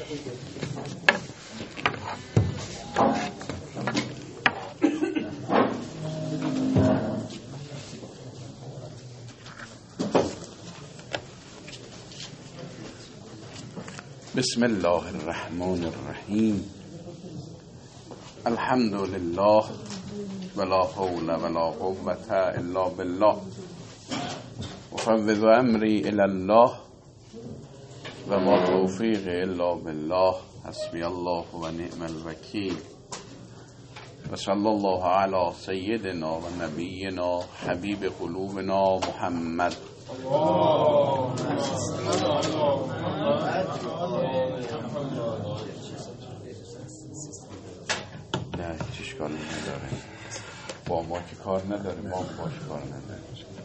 بسم الله الرحمن الرحیم. الحمد لله ولا حول ولا قوة الا بالله. افوض امری الی الله و ما توفیق الا بالله. حسبی الله و نعم الوکیل. و صلی الله علی سیدنا و نبینا حبیب قلوبنا محمد. نه چیش کار نداره، با ما که کار نداره، ما باش کار نداره.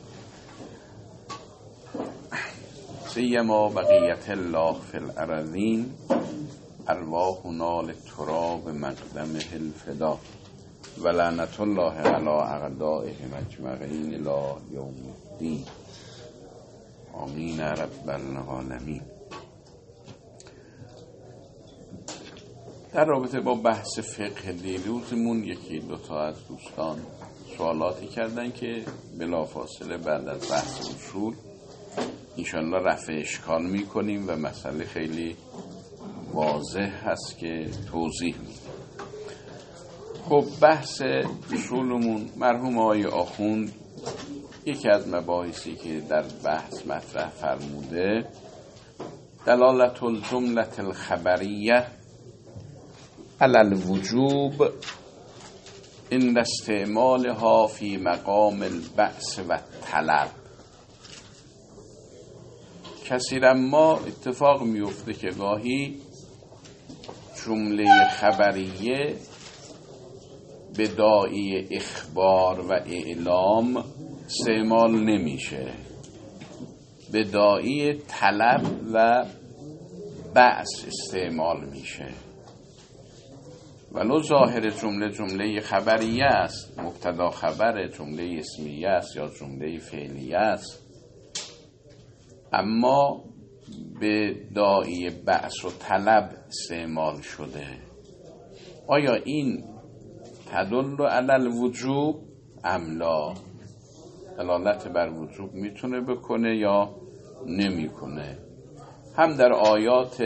سیما بقیت الله فی الارضین ارواحنا للتراب مقدمه الفدا و لعنت الله علی اعدائهم اجمعین الی یوم الدین. آمین رب العالمین. در رابطه با بحث فقه دیروزمون یکی دوتا از دوستان سوالاتی کردن که بلافاصله بعد از بحث اصول انشاءالله رفع اشکال میکنیم و مسئله خیلی واضح هست که توضیح میدیم. خب بحث اصولمون مرحوم آقای آخوند یکی از مباحثی که در بحث مطرح فرموده دلالت الجمله الخبریه علی الوجوب عند استعمالها فی مقام البعث و الطلب. کثیرا ما اتفاق میفته که گاهی جمله خبریه به داعی اخبار و اعلام استعمال نمیشه، به داعی طلب و بعث استعمال میشه. ولو ظاهر جمله خبریه است، مبتدا خبر، جمله اسمیه است یا جمله فعلیه است، اما به داعی بعث و طلب استعمال شده. آیا این تدل علی الوجوب ام لا؟ دلالت بر وجوب میتونه بکنه یا نمیکنه؟ هم در آیات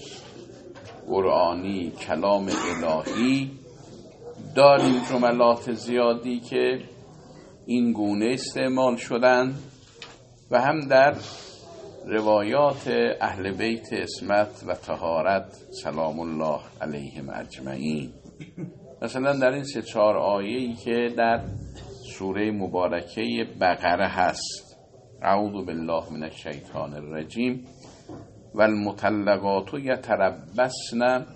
قرآنی کلام الهی داریم جملات زیادی که این گونه استعمال شدن و هم در روایات اهل بیت عصمت و طهارت سلام الله علیهم اجمعین. مثلا در این 3-4 آیه‌ای که در سوره مبارکه بقره هست، اعوذ بالله من الشیطان الرجیم و المطلقات یتربصن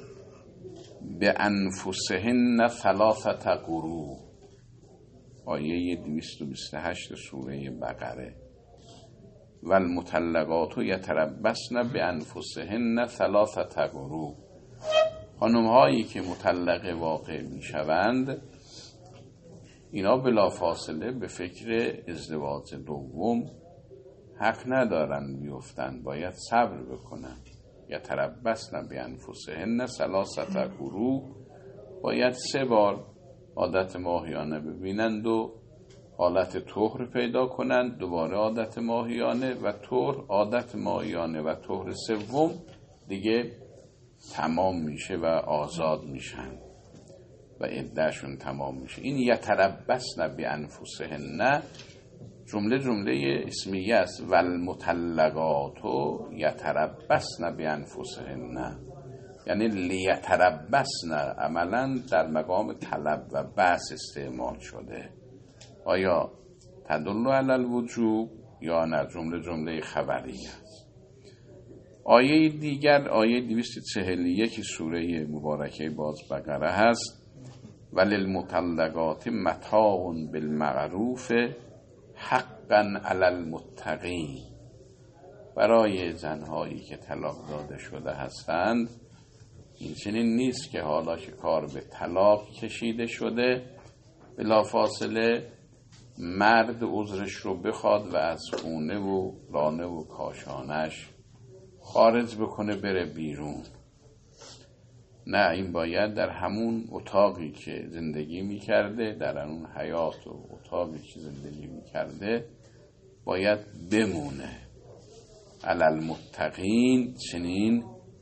بانفسهن 3 قروء، آیه 228 سوره بقره. و المطلقات یتربصن بانفسهن 3 قروء، خانم هایی که مطلقه واقع می شوند اینا بلافاصله به فکر ازدواج دوم حق ندارن بیفتن، باید صبر بکنن. یتربصن بانفسهن 3 قروء، باید 3 بار عادت ماهیانه ببینند و حالت طهر پیدا کنند، دوباره عادت ماهیانه و طهر، عادت ماهیانه و طهر سوم دیگه تمام میشه و آزاد میشن و عدهشون تمام میشه. این یتربصن بانفسهن جمله اسمیه است. و المطلقات یتربصن بانفسهن، یعنی لیتربصن عملا در مقام طلب و بحث استعمال شده. آیا تدل علی الوجوب یا نه؟ جمله خبریه است. آیه دیگر آیه 241 سوره مبارکه باز بقره هست، وللمطلقات متاع بالمعروف حقا علی المتقین. برای زنهایی که طلاق داده شده هستند این چنین نیست که حالا که کار به طلاق کشیده شده بلافاصله مرد عذرش رو بخواد و از خونه و لانه و کاشانش خارج بکنه بره بیرون. نه، این باید در همون اتاقی که زندگی میکرده، در اون حیات و اتاقی که زندگی میکرده باید بمونه. علالمتقین چنین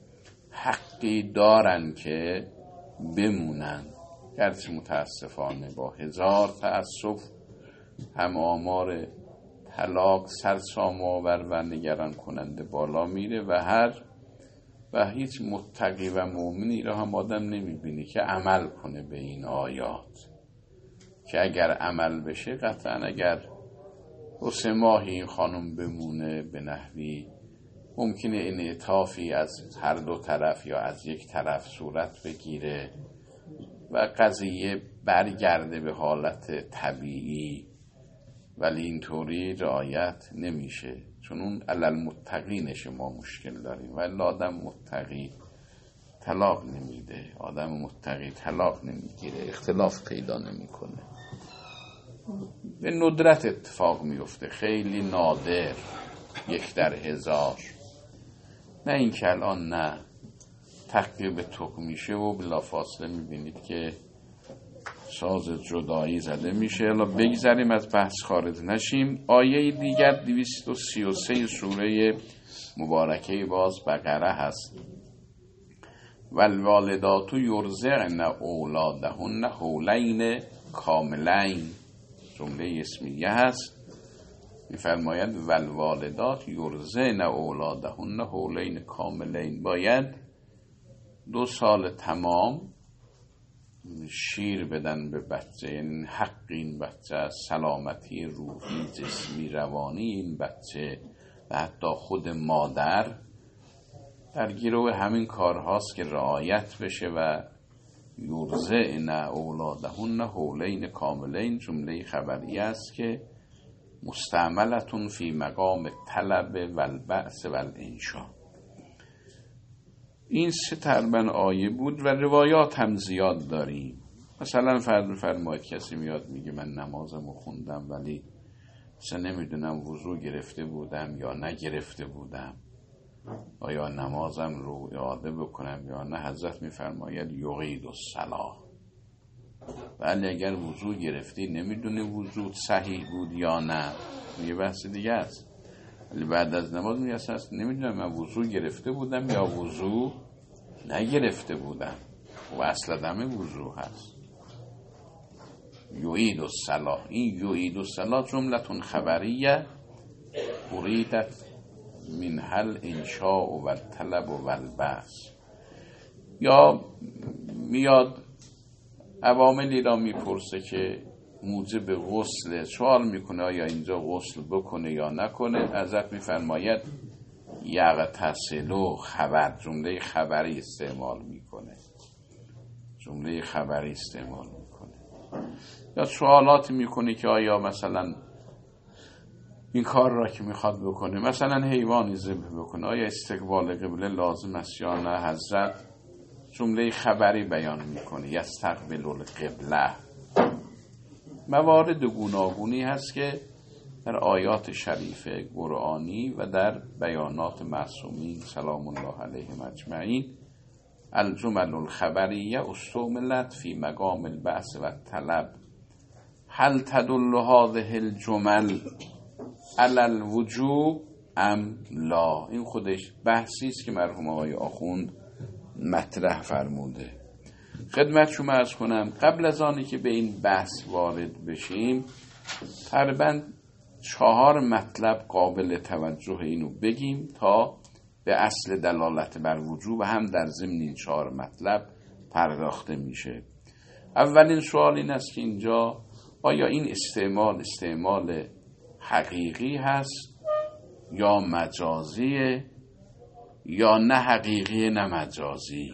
حقی دارن که بمونن، گرچه متاسفانه با هزار تأسف هم آمار طلاق سرسام آور و نگران کننده بالا میره و هیچ متقی و مؤمنی را هم آدم نمیبینی که عمل کنه به این آیات، که اگر عمل بشه قطعا اگر 2-3 ماهی این خانم بمونه به نحوی ممکنه انعطافی از هر دو طرف یا از یک طرف صورت بگیره و قضیه برگرده به حالت طبیعی، ولی اینطوری رعایت نمیشه، چون اون علالمتقینش ما مشکل داریم. ولی آدم متقی طلاق نمیده، آدم متقی طلاق نمیگیره، اختلاف پیدا نمیکنه، به ندرت اتفاق میفته، خیلی نادر، 1 در 1000. نه این که الان نه تقیب تق میشه و بلافاصله میبینید که ساز جدایی زده میشه. الان بگذاریم از بحث خارج نشیم. آیه دیگر 233 سوره مبارکه باز بقره هست. والوالدات یرضعن اولادهن حولین کاملین، جمله اسمیه هست. میفرماید والوالدات یرضعن اولادهن حولین کاملین، باید 2 سال تمام شیر بدن به بچه، یعنی حق این بچه است، سلامتی روحی جسمی روانی این بچه و حتی خود مادر در گروه همین کارهاست که رعایت بشه. و یرضعن اولادهن حولین کاملین جمله خبری است که مستعملتون فی مقام طلب و البعث و الانشاء. این 3 تقریبا آیه بود و روایات هم زیاد داریم. مثلا فرماید کسی میاد میگه من نمازمو خوندم ولی اصلا نمیدونم وضو گرفته بودم یا نگرفته بودم، آیا نمازم رو اعاده بکنم یا نه. حضرت میفرماید یعید الصلاة، ولی اگر وضو گرفتی نمیدونی وضو صحیح بود یا نه، یه بحث دیگه است. ولی بعد از نماز میگه اصلا نمیدونم من وضو گرفته بودم یا وضو نگرفته بودم، و اصل دم وضو هست. یعید الصلاة، این یعید الصلاة جملتون خبریه اریدت من حل انشاء و طلب و البعث. یا میاد عواملی را میپرسه که موجب غسل، سوال میکنه آیا اینجا غسل بکنه یا نکنه. حضرت میفرماید یغتسل، خبر، جمله خبری استعمال میکنه، جمله خبری استعمال میکنه. یا سوالاتی میکنه که آیا مثلا این کار را که میخواد بکنه، مثلا حیوانی ذبح بکنه، آیا استقبال قبله لازم است یا نه. حضرت جمله خبری بیان میکنه یستقبل القبله. موارد گوناگونی هست که در آیات شریف قرآنی و در بیانات معصومین سلام الله علیهم اجمعین الجمل الخبریه استعملت فی مقام البعث و الطلب. هل تدل هذه الجمل علی الوجوب ام لا؟ این خودش بحثی است که مرحوم آقای آخوند مطرح فرموده. خدمت شما عرض کنم قبل از آنی که به این بحث وارد بشیم تقریبا 4 مطلب قابل توجه اینو بگیم تا به اصل دلالت بر وجوب هم در ضمن این 4 مطلب پرداخته میشه. اولین سوال این است که اینجا آیا این استعمال حقیقی هست یا مجازیه یا نه حقیقی نه مجازی؟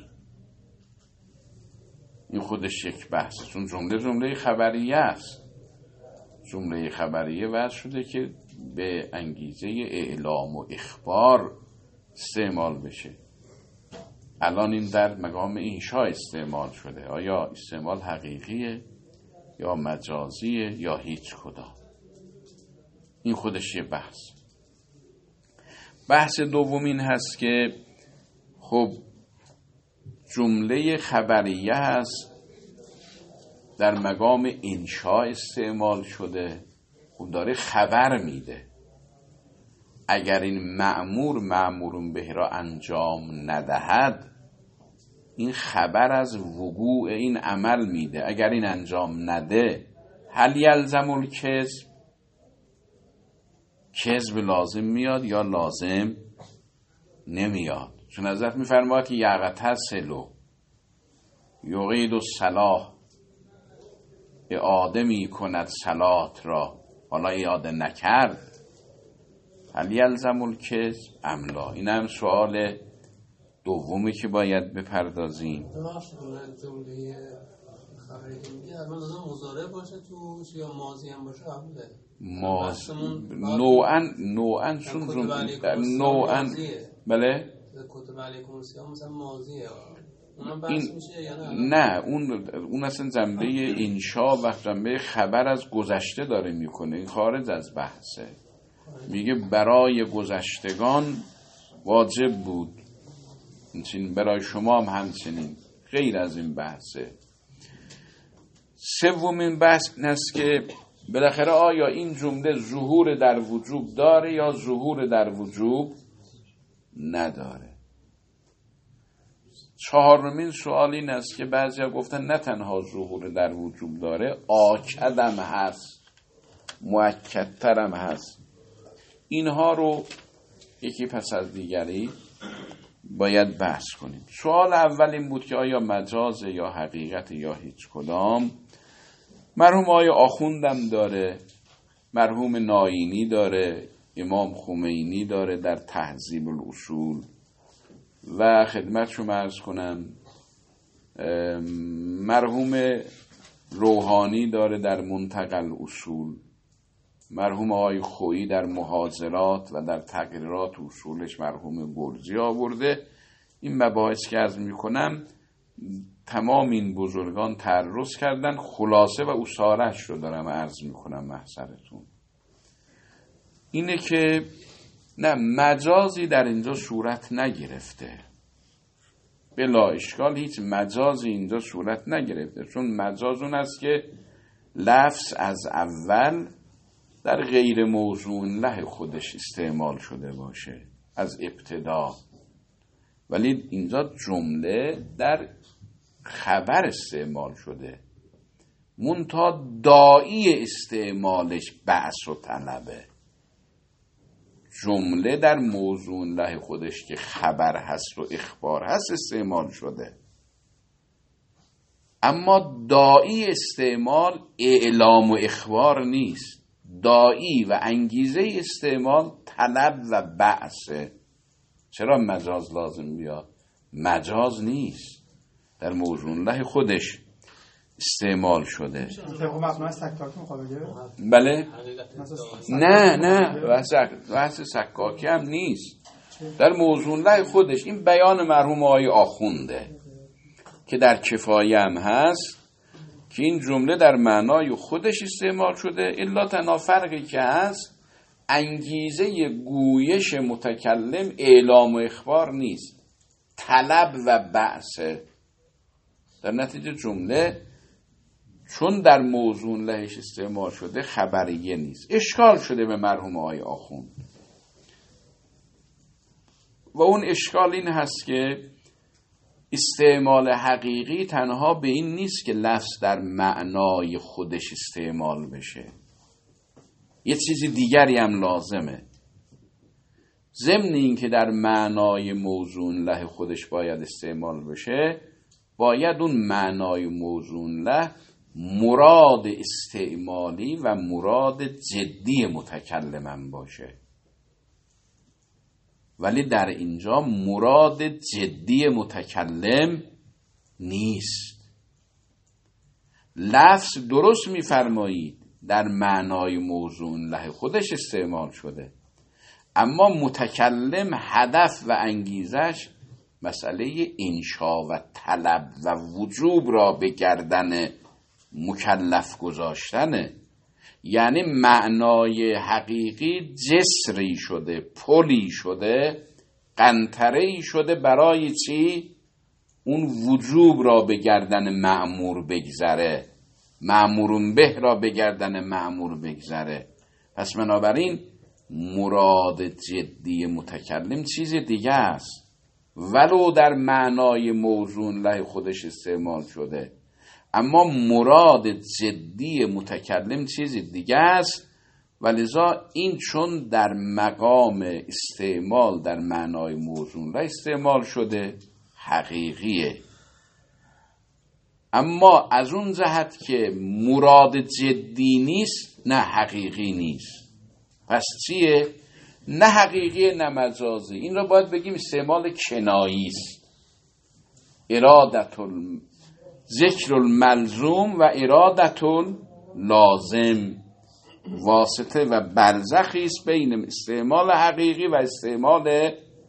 این خودش یک بحث، چون جمله خبریه است. جمله خبریه وضع شده که به انگیزه اعلام و اخبار استعمال بشه. الان این در مقام انشاء استعمال شده. آیا استعمال حقیقیه یا مجازیه یا هیچ کدام؟ این خودش یه بحث. بحث دوم این هست که خب جمله خبریه هست، در مقام انشاء استعمال شده، اون داره خبر میده. اگر این مأمورون به را انجام ندهد، این خبر از وقوع این عمل میده. اگر این انجام نده، هل یلزم الکذب، کذب لازم میاد یا لازم نمیاد؟ چون حضرت میفرماید که یغتسل یعید الصلاة، اعاده میکند صلات را، حالا اعاده نکرد، هل یلزم الکذب ام لا؟ این هم سوال دومی که باید بپردازیم. جمله خبری که میگه حتما لازم مضارع باشه توش یا ماضی هم باشه قبله؟ نوعاً چون نوعاً بله کتب علیکم السلام مثلا ماضیه، این نه، اون اصلا جنبه انشا و جنبه خبر از گذشته داره میکنه، این خارج از بحثه. میگه برای گذشتگان واجب بود، همچنین برای شما هم همچنین، غیر از این بحثه. سومین بحث این است که بالاخره آیا این جمله ظهور در وجوب داره یا ظهور در وجوب نداره. چهارمین سوال این است که بعضیا گفتن نه تنها ظهور در وجوب داره، آکدم هست، مؤکدترم هست. اینها رو یکی پس از دیگری باید بحث کنیم. سوال اول این بود که آیا مجاز یا حقیقت یا هیچ کدام. مرحوم آقای آخوندم داره، مرحوم ناینی داره، امام خمینی داره در تهذیب الاصول، و خدمت شما عرض کنم مرحوم روحانی داره در منتقل اصول، مرحوم آقای خویی در محاضرات و در تقریرات اصولش مرحوم گرزی آورده. این مباحث که عرض میکنم تمام این بزرگان تعرض کردن، خلاصه و اصارش رو دارم عرض میکنم محضرتون. اینه که نه، مجازی در اینجا صورت نگرفته، بلا اشکال هیچ مجازی اینجا صورت نگرفته، چون مجاز اون است که لفظ از اول در غیر موضوع له خودش استعمال شده باشه از ابتدا، ولی اینجا جمله در خبر استعمال شده، منتها داعی استعمالش بعث و طلبه. جمله در موضوع له خودش که خبر هست و اخبار هست استعمال شده، اما داعی استعمال اعلام و اخبار نیست. داعی و انگیزه استعمال طلب و بعثه. چرا مجاز لازم بیاد؟ مجاز نیست، در موضوع له خودش استعمال شده. بله؟ نه بحث سکاکی هم نیست، در موضوع له خودش. این بیان مرحوم آقای آخونده که در کفایه هم هست که این جمله در معنای خودش استعمال شده، الا تنها فرقی که هست انگیزه گویش متکلم اعلام و اخبار نیست، طلب و بعثه. در نتیجه جمله چون در موضوع لهش استعمال شده خبریه نیست. اشکال شده به مرحوم آقای آخوند و اون اشکال این هست که استعمال حقیقی تنها به این نیست که لفظ در معنای خودش استعمال بشه، یه چیزی دیگری هم لازمه. ضمن این که در معنای موضوع له خودش باید استعمال بشه، باید اون معنای موضوع له مراد استعمالی و مراد جدی متکلمم باشه، ولی در اینجا مراد جدی متکلم نیست. لفظ درست می‌فرمایید در معنای موضوع له خودش استعمال شده، اما متکلم هدف و انگیزش مسئله انشا و طلب و وجوب را به گردن مکلف گذاشتنه. یعنی معنای حقیقی جسری شده، پلی شده، قنطره‌ای شده برای چی؟ اون وجوب را به گردن مأمور بگذره، مأمورون به را به گردن مأمور بگذره. پس بنابراین مراد جدی متکلم چیز دیگه است، ولو در معنای موزون له خودش استعمال شده، اما مراد جدی متکلم چیز دیگه است. ولذا این چون در مقام استعمال در معنای موزون له استعمال شده حقیقیه، اما از اون جهت که مراد جدی نیست نه حقیقی نیست. پس چیه؟ نه حقیقی نه مجازی. این را باید بگیم استعمال کنایی است. ذکر الملزوم و ارادت لازم واسطه و برزخی است بین استعمال حقیقی و استعمال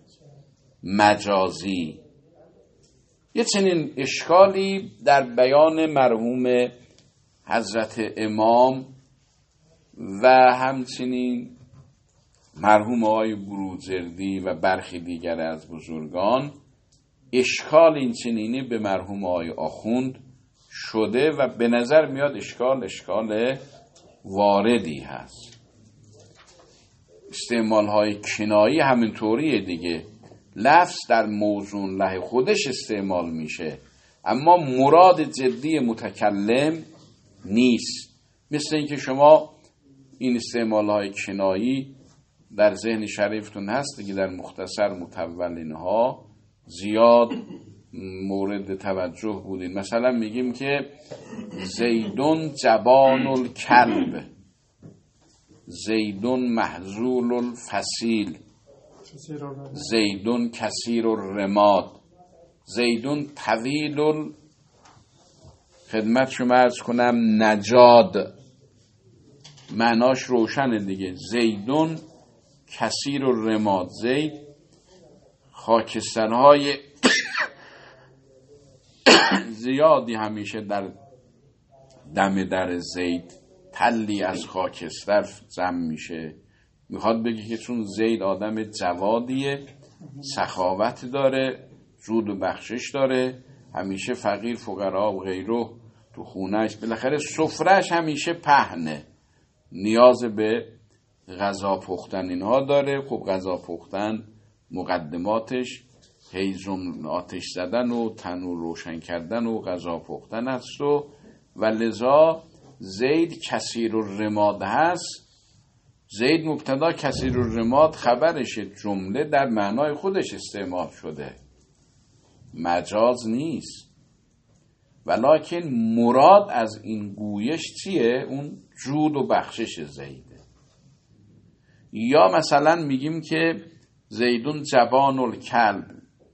مجازی. یه چنین اشکالی در بیان مرحوم حضرت امام و همچنین مرحوم آقای بروجردی و برخی دیگر از بزرگان، اشکال این چنینی به مرحوم آقای آخوند شده و به نظر میاد اشکال واردی هست. استعمال های کنایی همینطوریه دیگه، لفظ در موزون له خودش استعمال میشه اما مراد جدی متکلم نیست. مثل اینکه شما این استعمال های کنایی در ذهن شریفتون هست دیگه، در مختصر متولین ها زیاد مورد توجه بودین. مثلا میگیم که زیدون جبان الکلب، زیدون محزول الفصیل، زیدون کثیر الرماد، زیدون طویل خدمت شما عرض کنم نجاد. معناش روشنه دیگه. زیدون کثیر الرماد، زید خاکسترهای زیادی همیشه در دم در زید، تلی از خاکستر جمع میشه. میخواد بگه که چون زید آدم جوادیه، سخاوت داره، جود و بخشش داره، همیشه فقیر فقرا و غیره تو خونهش، بالاخره سفرهش همیشه پهنه، نیاز به غذا پختن اینها داره. خب غذا پختن مقدماتش هیزم آتش زدن و تنور روشن کردن و غذا پختن است و لذا زید کثیر الرماد هست. زید مبتدا، کثیر الرماد خبرش، جمله در معنای خودش استعمال شده، مجاز نیست. ولکن مراد از این گویش چیه؟ اون جود و بخشش زیده. یا مثلا میگیم که زیدون جبان الکلب،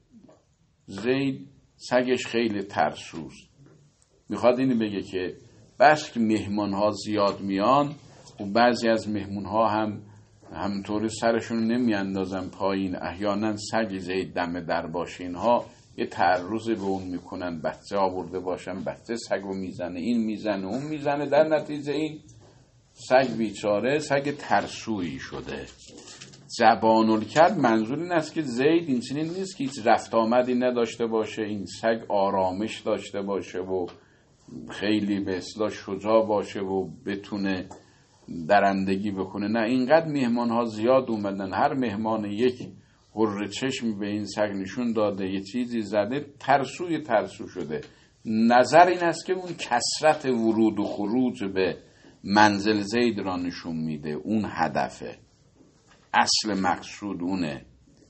زید سگش خیلی ترسوست. میخواد اینو بگه که بس که مهمان ها زیاد میان و بعضی از مهمون ها هم همطوری سرشون نمیاندازن پایین، احیانا سگ زید دم در باشه، اینها یه تعرض به اون میکنن، بچه آورده باشن، بچه سگو میزنه، این میزنه اون میزنه، در نتیجه این سگ بیچاره سگ ترسویی شده. جبان الکلب منظور این است که زید این چنین نیست که هیچ رفت آمدی نداشته باشه، این سگ آرامش داشته باشه و خیلی به اصطلاح شجاع باشه و بتونه درندگی بکنه. نه، اینقدر مهمان ها زیاد اومدن، هر مهمان یک قره چشم به این سگ نشون داده، یه چیزی زده، ترسو شده. نظر این است که اون کثرت ورود و خروج به منزل زید را نشون میده، اون هدفه، اصل مقصود اونه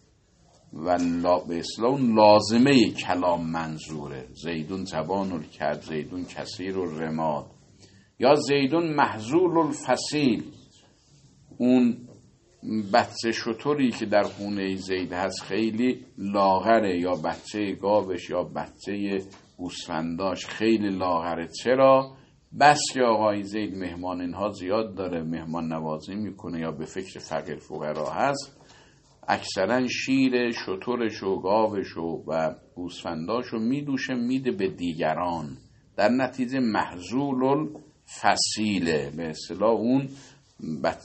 و به اصطلاح اون لازمه کلام منظوره. زیدون جبان الکلب، زیدون کثیر الرماد، یا زیدون محزول الفصیل، اون بچه شتری که در خونه زید هست خیلی لاغره، یا بچه گاوش یا بچه گوسفنداش خیلی لاغره. چرا؟ بس که آقای زید مهمان اینها زیاد داره، مهمان نوازی میکنه یا به فکر فقیر فقرا هست، اکثرا شیر شترش و گاوش و گوسفنداش میدوشه میده به دیگران، در نتیجه محزول الفصیله. به اصطلاح اون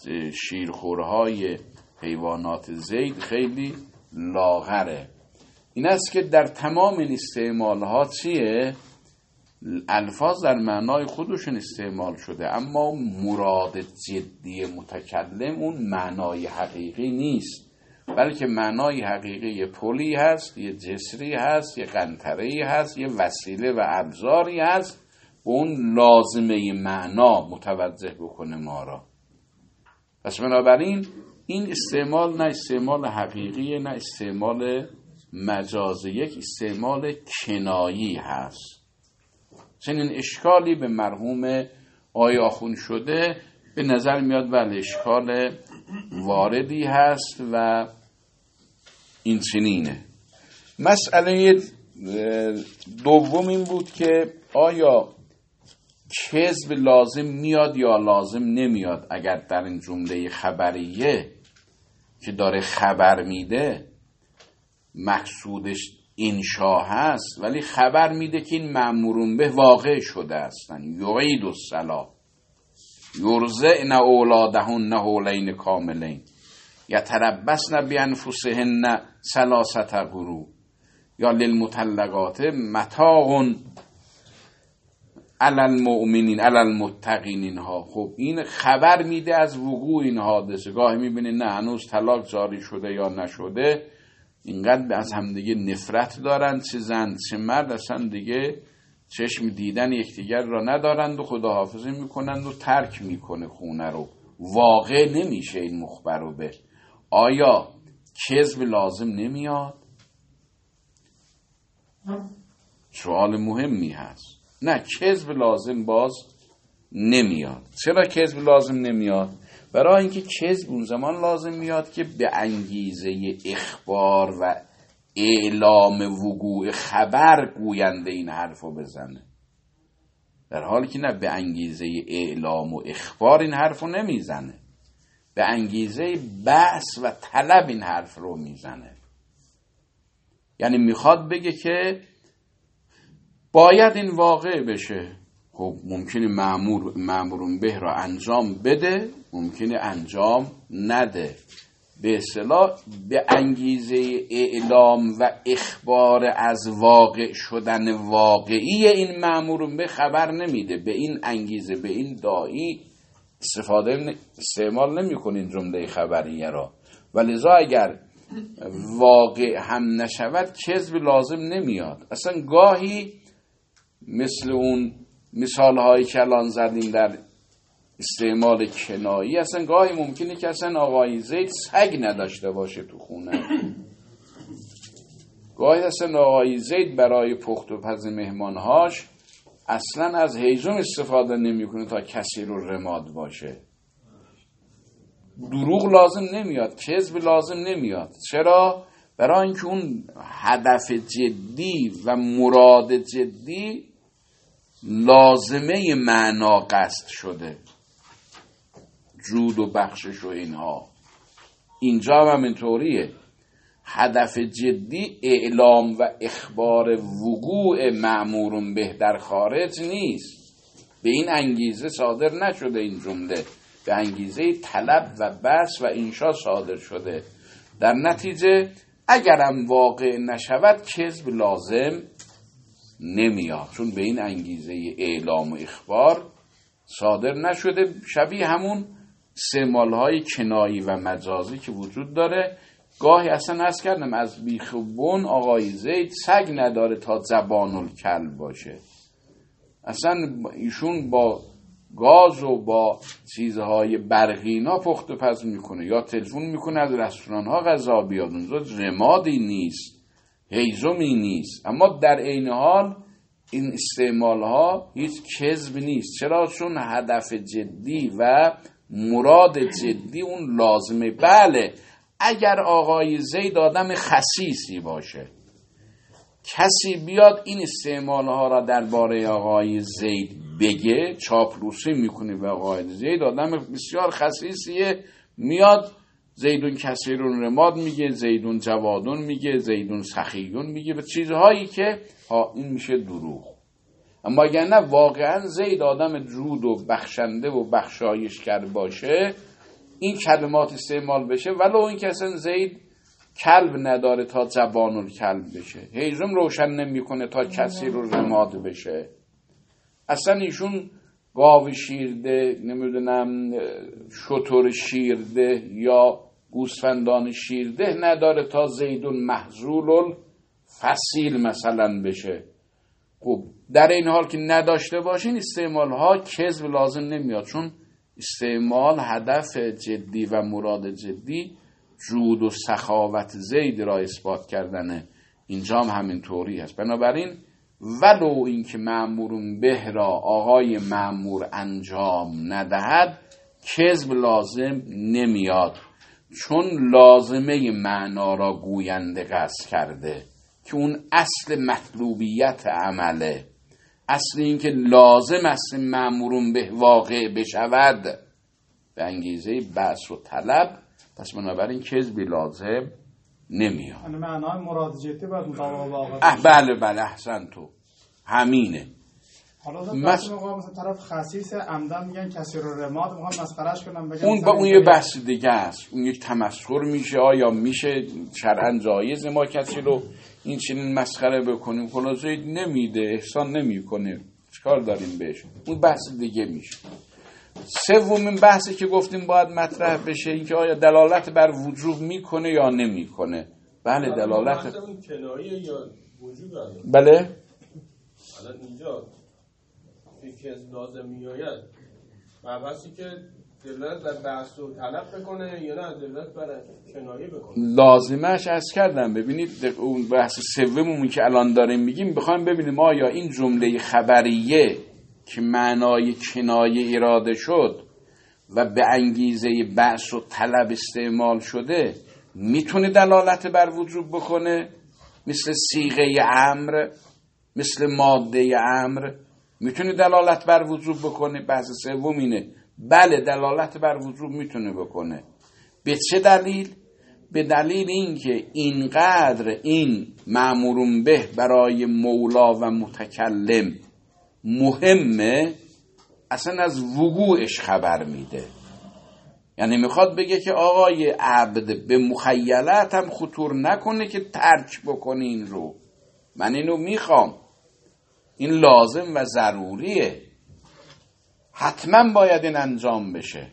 شیرخورهای حیوانات زید خیلی لاغره. این است که در تمام این استعمال ها چیه؟ الفاظ در معنای خودشون استعمال شده، اما مراد جدی متکلم اون معنای حقیقی نیست، بلکه معنای حقیقی یه پلی هست، یه جسری هست، یه قنطره‌ای هست، یه وسیله و ابزاری هست به اون لازمه معنا متوجه بکنه ما را. پس بنابراین این استعمال نه استعمال حقیقی نه استعمال مجازی، یک استعمال کنایی هست. چنین اشکالی به مرحوم آقای آخوند شده به نظر میاد، ولی اشکال واردی هست و این چنینه. مسئله دوم این بود که آیا کذب لازم میاد یا لازم نمیاد اگر در این جمله خبریه که داره خبر میده مقصودش انشا هست، ولی خبر میده که این مأمورون به واقع شده هستن. یعید الصلاة یرضعن اولادهن حولین کاملین یتربصن بانفسهن ثلاثة قروء یا للمطلقات متاع علی المؤمنین علی المتقین. اینها خب این خبر میده از وقوع این حادثه. گاهی میبینی نه هنوز طلاق جاری شده یا نشده، اینقدر از همدیگه نفرت دارن، چه زن چه مرد اصلا دیگه چشم دیدن یکدیگر را ندارند و خداحافظی میکنند و ترک میکنه خونه رو. واقع نمیشه این مخبر رو به. آیا کذب لازم نمیاد؟ سوال مهمی هست. نه، کذب لازم باز نمیاد. چرا کذب لازم نمیاد؟ برای اینکه کذب اون زمان لازم میاد که به انگیزه اخبار و اعلام وقوع خبر گوینده این حرفو بزنه، در حالی که نه، به انگیزه اعلام و اخبار این حرفو نمیزنه، به انگیزه بحث و طلب این حرف رو میزنه. یعنی میخواد بگه که باید این واقع بشه. خب ممکنه مأمورون به را انجام بده، ممکنه انجام نده. به اصطلاح به انگیزه اعلام و اخبار از واقع شدن واقعی این مأمورون به خبر نمیده. به این انگیزه، به این داعی استعمال نمی کنین جمله خبریه را. ولذا اگر واقع هم نشود کذب لازم نمیاد. اصلا گاهی مثل اون مثال هایی که الان زدیم در استعمال کنایی، اصلا گاهی ممکنه که اصلا آقای زید سگ نداشته باشه تو خونه. گاهی اصلا آقای زید برای پخت و پز مهمانهاش اصلا از هیزم استفاده نمیکنه تا کسی رو رماد باشه. دروغ لازم نمیاد، کذب لازم نمیاد. چرا؟ برای اینکه اون هدف جدی و مراد جدی لازمه معنا قصد شده، جود و بخشش و اینها. اینجا هم اینطوریه. هدف جدی اعلام و اخبار وقوع مأمورون به در خارج نیست. به این انگیزه صادر نشده این جمله، به انگیزه طلب و بحث و انشا صادر شده. در نتیجه اگرم واقع نشود کذب لازم نمیاد، چون به این انگیزه اعلام و اخبار صادر نشده. شبیه همون استعمال‌های کنایی و مجازی که وجود داره. گاهی اصلا عرض کردم از بیخبون آقای زید سگ نداره تا زبان الکلب باشه. اصلا ایشون با گاز و با چیزهای برقینا پخت و پز میکنه، یا تلفن میکنه از رستوران ها غذا بیاد. اونجا رمادی نیست، هیزمی نیست، اما در عین حال این استعمال ها هیچ کذب نیست. چرا؟ چون هدف جدی و مراد جدی اون لازمه. بله، اگر آقای زید آدم خسیسی باشه، کسی بیاد این استعمال ها را درباره آقای زید بگه، چاپلوسی میکنه به آقای زید، آدم بسیار خسیسیه، میاد زیدون کثیرون رماد میگه، زیدون جوادون میگه، زیدون سخیون میگه، به چیزهایی که این میشه دروغ. اما اگر نه واقعا زید آدم جود و بخشنده و بخشایشگر باشه، این کلمات استعمال بشه، ولو این که اصلا زید کلب نداره تا زبان الکلب بشه، هیزم روشن نمیکنه تا کسی رو رماد بشه. اصلا ایشون گاو شیرده، نمیدونم شتر شیرده یا گوسفندان شیرده نداره تا زیدون محزول فصیل مثلا بشه. خب در این حال که نداشته باشین استعمال ها کذب لازم نمیاد، چون استعمال هدف جدی و مراد جدی جود و سخاوت زید را اثبات کردنه. اینجا هم همین طوری هست. بنابراین ولو اینکه مأمورون به را آقای مأمور انجام ندهد کذب لازم نمیاد، چون لازمه معنا را گوینده قصد کرده که اون اصل مطلوبیت عمله، اصل این که لازم است مأمورون به واقع بشود به انگیزه بحث و طلب، پس بنابراین کذبی لازم نمیاد. یعنی معنای مراد جدی باید مطابق واقع بله بله احسن تو همینه. حالا مثلا طرف خسیس عمدن میگن کسی رو رماد، میخوام مسخرهش کنم بگم اون با اون یه بحث دیگه است، اون یک تمسخر میشه. آیا میشه شرعاً جایز ما کسی رو این چنین مسخره بکنیم؟ خلاصه نمیده، احسان نمیکنه، چیکار داریم بهش؟ اون بحث دیگه میشه. سومین بحثی که گفتیم باید مطرح بشه این که آیا دلالت بر وجوب میکنه یا نمیکنه. بله دلالت کنایه یا وجوب داره. بله الان اینجا که لازم میآید مبحثی که دلالت بر بحث و طلب بکنه یا نه دلالت بر کنایه بکنه. لازمش عرض کردم. ببینید اون بحث سوممون که الان داریم میگیم بخوایم ببینیم آیا این جمله خبریه که معنای کنایه اراده شد و به انگیزه بحث و طلب استعمال شده میتونه دلالت بر وجوب بکنه، مثل صیغه امر، مثل ماده امر میتونه دلالت بر وجوب بکنه. بحث سوم اینه بله دلالت بر وجوب میتونه بکنه. به چه دلیل؟ به دلیل اینکه اینقدر این مأمورون به برای مولا و متکلم مهمه اصلا از وقوعش خبر میده. یعنی میخواد بگه که آقای عبد به مخیلت هم خطور نکنه که ترک بکنه این رو، من اینو میخوام، این لازم و ضروریه، حتما باید این انجام بشه،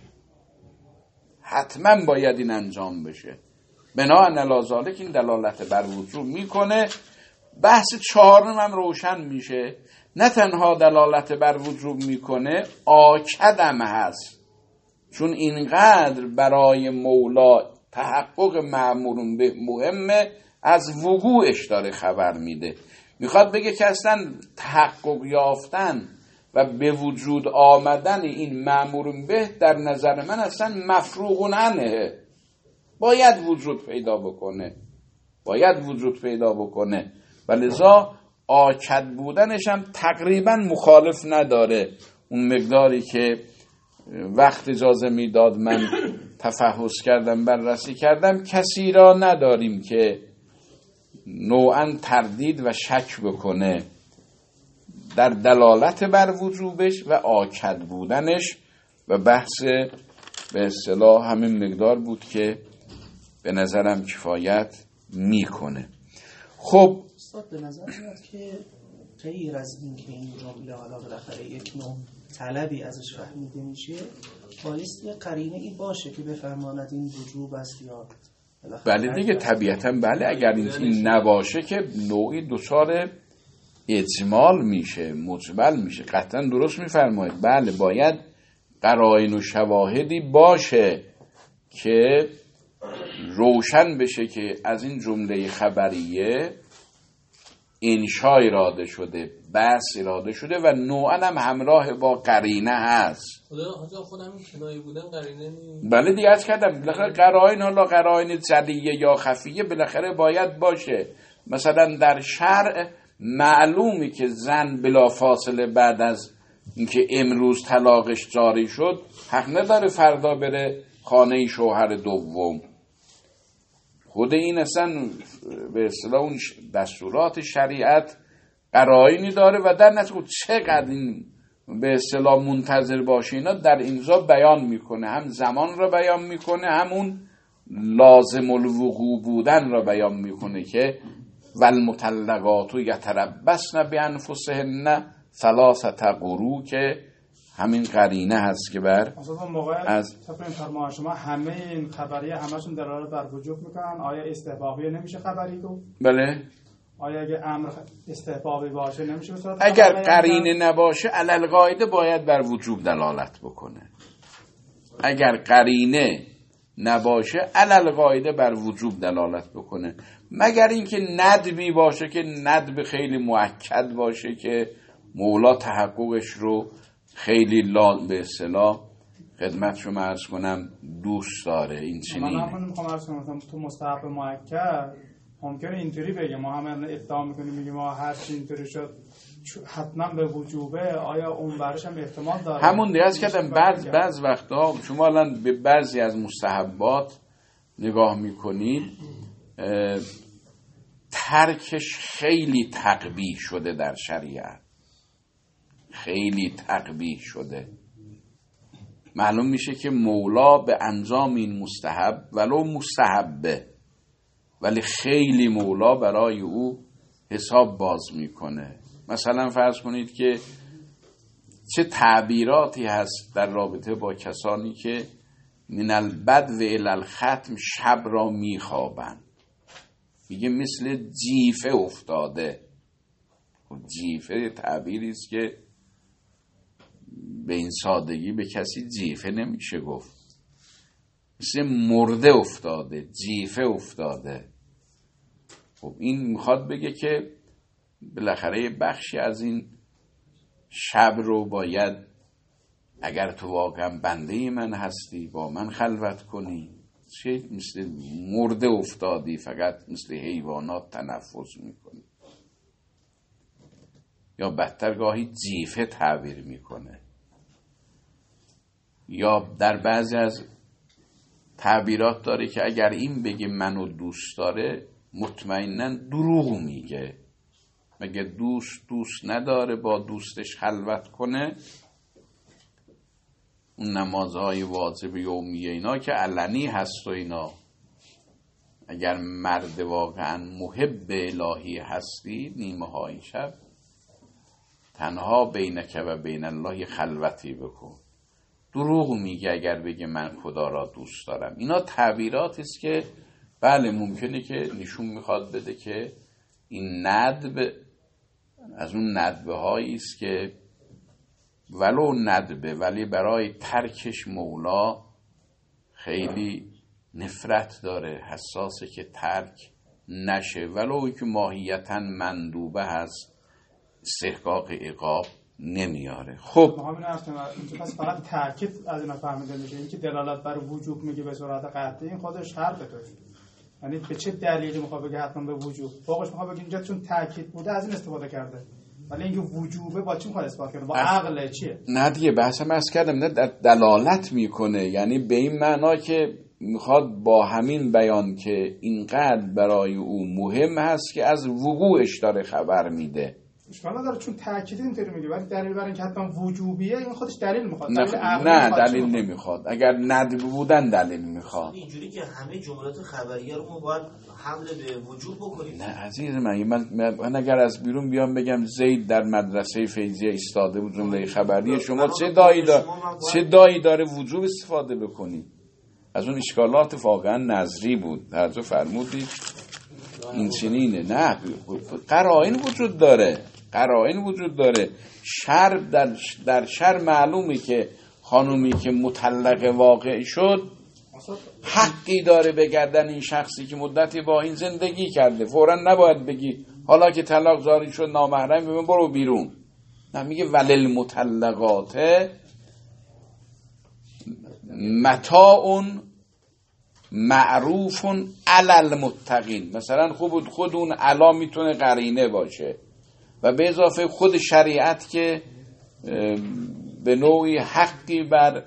حتما باید این انجام بشه. بناهن علی ذالک این دلالت بر وجوب میکنه. بحث چهارم هم روشن میشه، نه تنها دلالت بر وجوب میکنه آکدم هست، چون اینقدر برای مولا تحقق مأمورون به مهمه از وقوعش داره خبر میده. میخواد بگه که اصلا تحقق یافتن و به وجود آمدن این مأمورون به در نظر من اصلا مفروغ عنه، باید وجود پیدا بکنه، باید وجود پیدا بکنه و لذا آکد بودنش هم تقریبا مخالف نداره. اون مقداری که وقت اجازه میداد من تفحص کردم، بررسی کردم، کسی را نداریم که نوعا تردید و شک بکنه در دلالت بر وجوبش و آکد بودنش و بحث به اصطلاح همین مقدار بود که به نظرم کفایت میکنه. خب استاد به نظر میاد که غیر از این که این جمله حالا بالاخره یک نوع طلبی ازش فهمیده میشه، بایستی یه قرینه ای باشه که بفرماند این وجوب است یا بله دیگه طبیعتا بله، اگر این نباشه که نوعی دچار اجمال میشه، مجمل میشه. قطعا درست میفرمایید. بله باید قرائن و شواهدی باشه که روشن بشه که از این جمله خبریه انشاء اراده شده، بحث اراده شده و نوعا هم همراه با قرینه هست. خودم کنایه بودن قرینه نیست. بله دیگه از کردم بالاخره قرائن، حالا قرائن جلیه یا خفیه بالاخره باید باشه. مثلا در شرع معلومی که زن بلا فاصله بعد از اینکه امروز طلاقش جاری شد حق نداره فردا بره خانه شوهر دوم. خود این اصلا به اصطلاح اون دستورات شریعت قرائنی داره و در نتیجه چقدر این به اصطلاح منتظر باشه اینا در اینجا بیان میکنه، هم زمان رو بیان میکنه، همون لازم الوقوع بودن را بیان میکنه که والمطلقات یتربصن بانفسهن ثلاثه قروء، که همین قرینه هست که بر از فرمان شما همه این خبریه همشون دلالت بر وجوب میکنن. آیا استحبابیه نمیشه خبری تو؟ بله. آیا اگه امر استحبابی باشه نمیشه بصورت اگر قرینه نباشه علل قاعده باید بر وجوب دلالت بکنه. اگر قرینه نباشه علل قاعده بر وجوب دلالت بکنه، مگر اینکه ندبی باشه که ندب خیلی مؤکد باشه که مولا تحققش رو خیلی به اصطلاح خدمت شما عرض کنم دوست داره. این چنینه. من میخوام عرض کنم تو مستحب مؤکد ممکنه اینطوری بگه، ما هم ادعا میکنیم میگیم ما هر چی اینطوری شد حتما به وجوبه، آیا اون برش هم احتمال داره؟ همون دیگه است که بعض وقتا شما الان به بعضی از مستحبات نگاه میکنید ترکش خیلی تقبیح شده در شریعت، خیلی تقبیح شده. معلوم میشه که مولا به انجام این مستحب ولو مستحبه، ولی خیلی مولا برای او حساب باز میکنه. مثلا فرض کنید که چه تعبیراتی هست در رابطه با کسانی که من البدو الی الختم شب را میخوابند. میگه مثل جیفه افتاده. جیفه تعبیری است که به این سادگی به کسی جیفه نمیشه گفت. مثل مرده افتاده، جیفه افتاده. خب این میخواد بگه که بالاخره بخشی از این شب رو باید اگر تو واقعا بنده من هستی با من خلوت کنی. چه مثل مرده افتادی، فقط مثل حیوانات تنفس میکنی. یا بدتر گاهی جیفه تعبیر میکنه. یا در بعضی از تعبیرات داره که اگر این بگه منو دوست داره مطمئناً دروغ میگه. مگه دوست نداره با دوستش خلوت کنه؟ اون نمازهای واجب یومیه اینا که علنی هست و اینا، اگر مرد واقعا محب الهی هستی نیمه های شب تنها بینک و بین الله خلوتی بکن. دروغ میگه اگر بگه من خدا را دوست دارم. اینا تعبیراتی است که بله ممکنه که نشون میخواد بده که این ندب از اون ندبه هایی است که ولو ندبه ولی برای ترکش مولا خیلی نفرت داره، حساسه که ترک نشه، ولو که ماهیتاً مندوبه هست، استحقاق عقاب نمیاره. خب پس فقط تاکید از اینا فهمیده میشه، اینکه دلالت بر وجوب میگه به صورت قطعی، این خودش حرفه توش. یعنی به چه دلیلی میخواد بگه حتما به وجوب؟ فوقش میخواد بگه اینجا چون تاکید بوده از این استفاده کرده، ولی اینکه وجوبه با چی میخواد اثبات کنه؟ با عقل چیه؟ نه دیگه بحثم عرض کردم، نه دلالت میکنه، یعنی به این معنا که میخواد با همین بیان که اینقدر برای او مهم هست که از وقوعش داره خبر میده. اشکال نداره چون تاکید اینطوری میگه، ولی دلیل برای اینکه حتما وجوبیه این خودش دلیل میخواد. نه دلیل نمیخواد. اگر ندب بودن دلیل میخواد. اینجوری که همه جملات خبریه رو ما باید حمل به وجوب بکنیم. نه عزیز من اگر از بیرون بیام بگم زید در مدرسه فیضیه ایستاده بود جمله خبریه، شما چه دایی داره وجوب استفاده بکنید؟ از اون اشکالات واقعا نظری بود. توجه فرمودید؟ این چنینه. نه قرائن وجود داره، قرائن وجود داره. شر در شر معلومه که خانومی که مطلقه واقع شد حقی داره به گردن این شخصی که مدتی با این زندگی کرده. فوراً نباید بگی حالا که طلاق جاری شد نامحرم ببین برو بیرون. نه میگه وللمطلقات متاع معروف علی المتقین. مثلا خود اون علا میتونه قرینه باشه و به اضافه خود شریعت که به نوعی حقی بر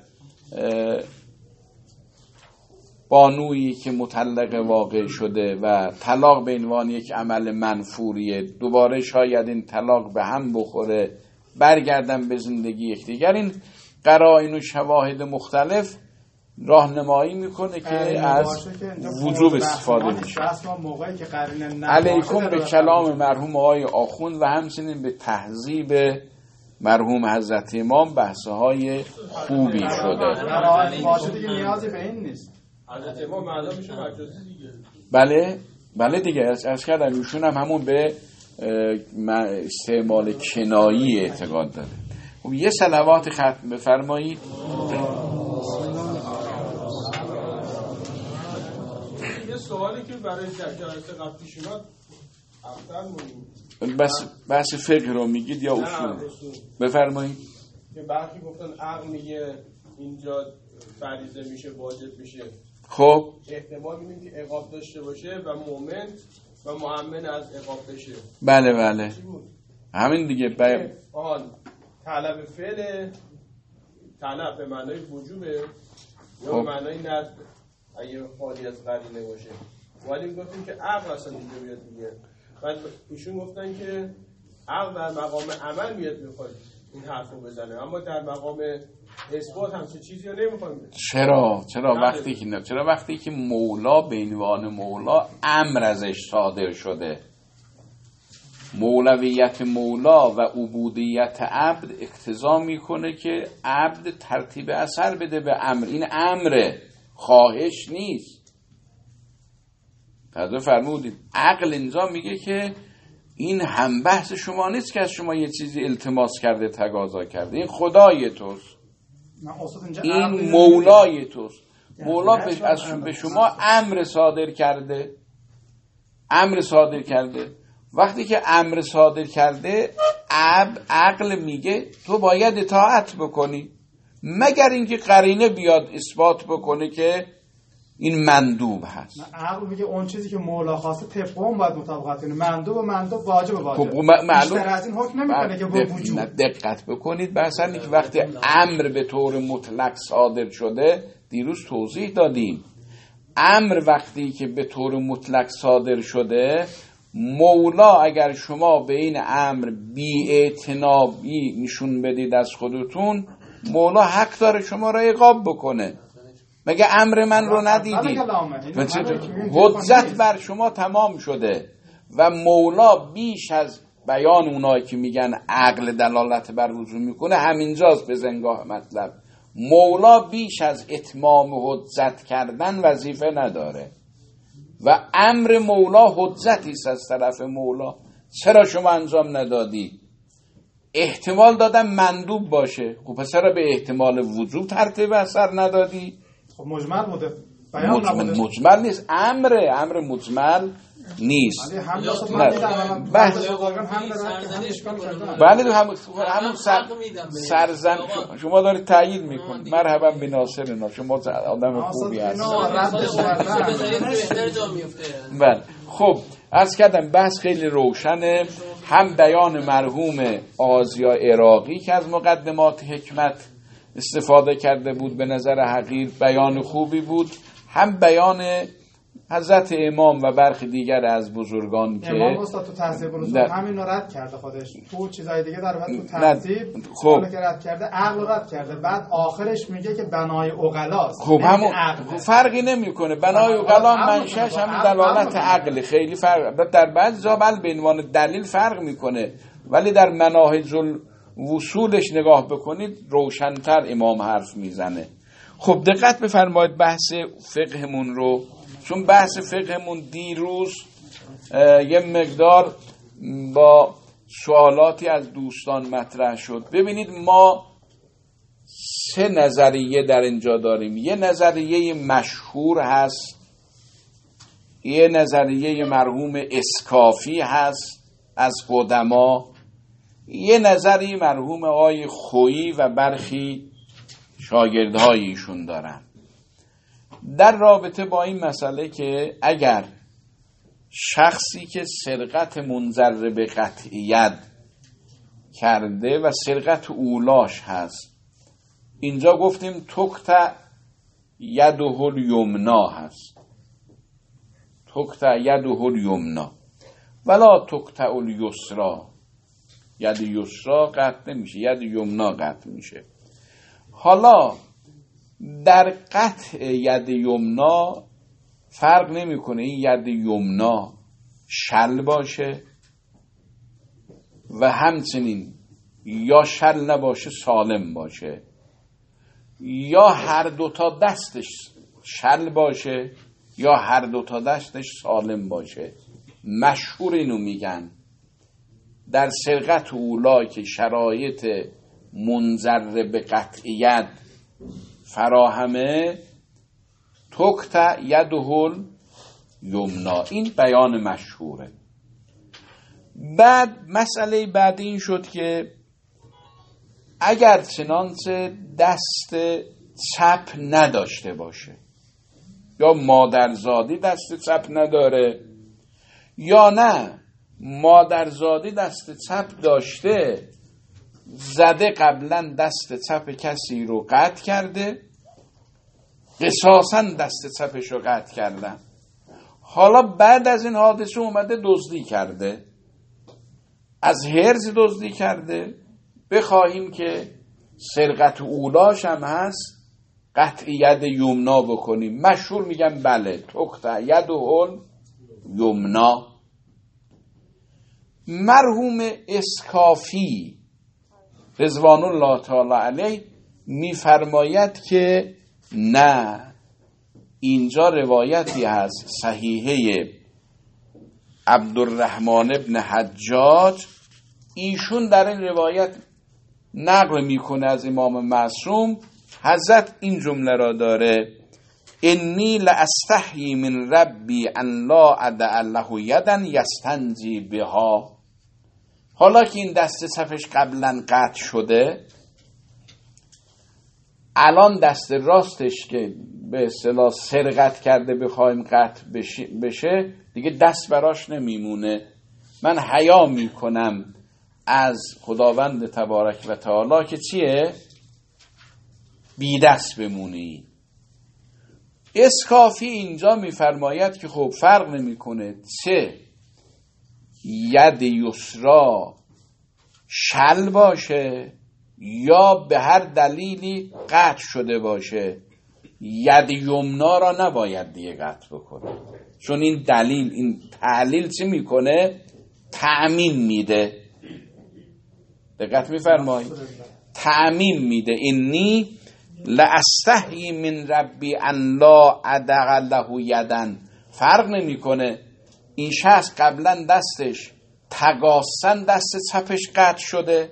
بانویی که مطلق واقع شده و طلاق به عنوان یک عمل منفوریه، دوباره شاید این طلاق به هم بخوره برگردن به زندگی یکدیگر. این قرائن و شواهد مختلف راهنمایی میکنه که از وجوب استفاده میشه. علیکم به کلام مرحوم آقای آخوند و همچنین به تهذیب مرحوم حضرت امام بحث‌های خوبی شده. دیگه نیازی به این نیست. حضرت امام معلوم میشه مجازی دیگه. بله دیگه از کردم ایشون هم همون به استعمال کنایی اعتقاد داره. خب یه صلوات ختم بفرمایید. یه سوالی که برای جلسه قبل پیش اومد افتاد مونیم. بحث فقه رو میگید یا اصول؟ بفرمایید. که برخی گفتن عقل میگه اینجا فریضه میشه، واجب میشه. خب احتمال میدیم که عقاب داشته باشه و مؤمن و مؤمن از عقاب بشه. بله همین دیگه. آن طلب فعل، طلب به معنای وجوبه یا به معنای ندب اگه خالی از قرینه باشه. ولی میگفتیم که عقل اصلا اینجا بیاد دیگه. بعد ایشون گفتن که عقل در مقام عمل میاد میخواد این حرف رو بزنه، اما در مقام اثبات همچه چیزی رو نمیخواد. چرا وقتی که مولا به عنوان مولا امر ازش صادر شده، مولویت مولا و عبودیت عبد اقتضا میکنه که عبد ترتیب اثر بده به امر. این امره، خواهش نیست. توجه فرمودید؟ عقل اینجا میگه که این هم بحث شما نیست که از شما یه چیزی التماس کرده، تقاضا کرده. این خدای توست، این مولای توست. مولا به شما امر صادر کرده. وقتی که امر صادر کرده، عقل میگه تو باید اطاعت بکنی، مگر اینکه قرینه بیاد اثبات بکنه که این مندوب هست. عقل میگه اون چیزی که مولا خواسته طبق اون باید مطابقت کنه. مندوب واجب. بیشتر از این حکم نمیکنه که به وجوب. دقت بکنید مثلا که وقتی امر به طور مطلق صادر شده، دیروز توضیح دادیم، امر وقتی که به طور مطلق صادر شده، مولا اگر شما به این امر بی‌اعتنایی نشون بدید از خودتون، مولا حق داره شما را عقاب بکنه. مگه امر من رو ندیدی؟ حجت بر شما تمام شده و مولا بیش از بیان اونایی که میگن عقل دلالت بر وجود میکنه همینجاست به زنگاه مطلب. مولا بیش از اتمام حجت کردن وظیفه نداره و امر مولا حجتی است از طرف مولا. چرا شما انجام ندادی؟ احتمال دادم مندوب باشه. خب پس چرا به احتمال وجوب ترتیب اثر ندادی؟ خب مجمل بوده، مجمل نیست، امر مجمل نیست. بله همون سرزن شما دارید تایید میکنید. مرحبا به ناصرنا، شما آدم خوبی هستید. بله خب عرض کردم بحث خیلی روشنه. هم بیان مرحوم آزیا عراقی که از مقدمات حکمت استفاده کرده بود به نظر حقیر بیان خوبی بود، هم بیان حضرت امام و برخی دیگر از بزرگان که امام استاد تو تهذیب الرسول همین رو رد کرده خودش. تو چیزای دیگه در واقع تو تهذیب خب که رد کرده، عقل رد کرده، بعد آخرش میگه که بنای عقلاست. خب همون فرقی نمیکنه. بنای عقلا منشأش همون دلالت عقل، خیلی فرق در بعضی جا به عنوان دلیل فرق میکنه، ولی در مناهج وصولش نگاه بکنید روشن‌تر امام حرف میزنه. خب دقت بفرمایید بحث فقهمون رو، چون بحث فقهمون دیروز یه مقدار با سوالاتی از دوستان مطرح شد. ببینید ما 3 نظریه در اینجا داریم. یه نظریه مشهور هست، یه نظریه مرحوم اسکافی هست از قدما، یه نظری مرحوم آقای خویی و برخی شاگردهای ایشون دارن در رابطه با این مسئله که اگر شخصی که سرقت منجر به قطعیت کرده و سرقت اولاش هست، اینجا گفتیم تقطع یده الیمنا هست، تقطع یده الیمنا ولا تقطع الیسرا، ید یسرا قطع نمیشه، ید یمنا قطع میشه. حالا در قطع ید یمنا فرق نمیکنه این ید یمنا شل باشه و همچنین یا شل نباشه سالم باشه، یا هر دوتا دستش شل باشه یا هر دوتا دستش سالم باشه. مشهور اینو میگن در سرقت اولا که شرایط منظر به قطعیت فراهمه، تقطع یده یمنا. این بیان مشهوره. بعد مسئله بعد این شد که اگر چنانچه دست چپ نداشته باشه، یا مادرزادی دست چپ نداره، یا نه مادرزادی دست چپ داشته، زده قبلا دست چپ کسی رو قطع کرده، قصاصاً دست چپش رو قطع کردن، حالا بعد از این حادثه اومده دزدی کرده، از حرز دزدی کرده، بخواهیم که سرقت اولاش هم هست قطع ید یمنا بکنیم، مشهور میگن بله تقطع یده یمنا. مرحوم اسکافی رضوان الله تعالی علیه میفرماید که نه، اینجا روایتی هست صحیحه عبدالرحمن ابن حجاج، ایشون در این روایت نقل میکنه از امام معصوم، حضرت این جمله را داره: انی لاستحیی من ربی ان لا ادع له یدا یستنجی بها. حالا که این دست چپش قبلا قطع شده، الان دست راستش که به اصطلاح سرقت کرده بخوایم قطع بشه دیگه دست براش نمیمونه. من حیا میکنم از خداوند تبارک و تعالی که چیه؟ بی دست بمونی. اسکافی اینجا میفرماید که خب فرق نمیکنه چه ید یسرا شل باشه یا به هر دلیلی قطع شده باشه، ید یمنا را نباید دیگه قطع بکنه، چون این دلیل، این تعلیل چی میکنه؟ تعمیم میده. دقت میفرمایید؟ تعمیم میده. انی لاستحیی من ربی ان لا ادع له یدا. فرق نمیکنه این شخص قبلا دستش تقاصن دست چپش قطع شده،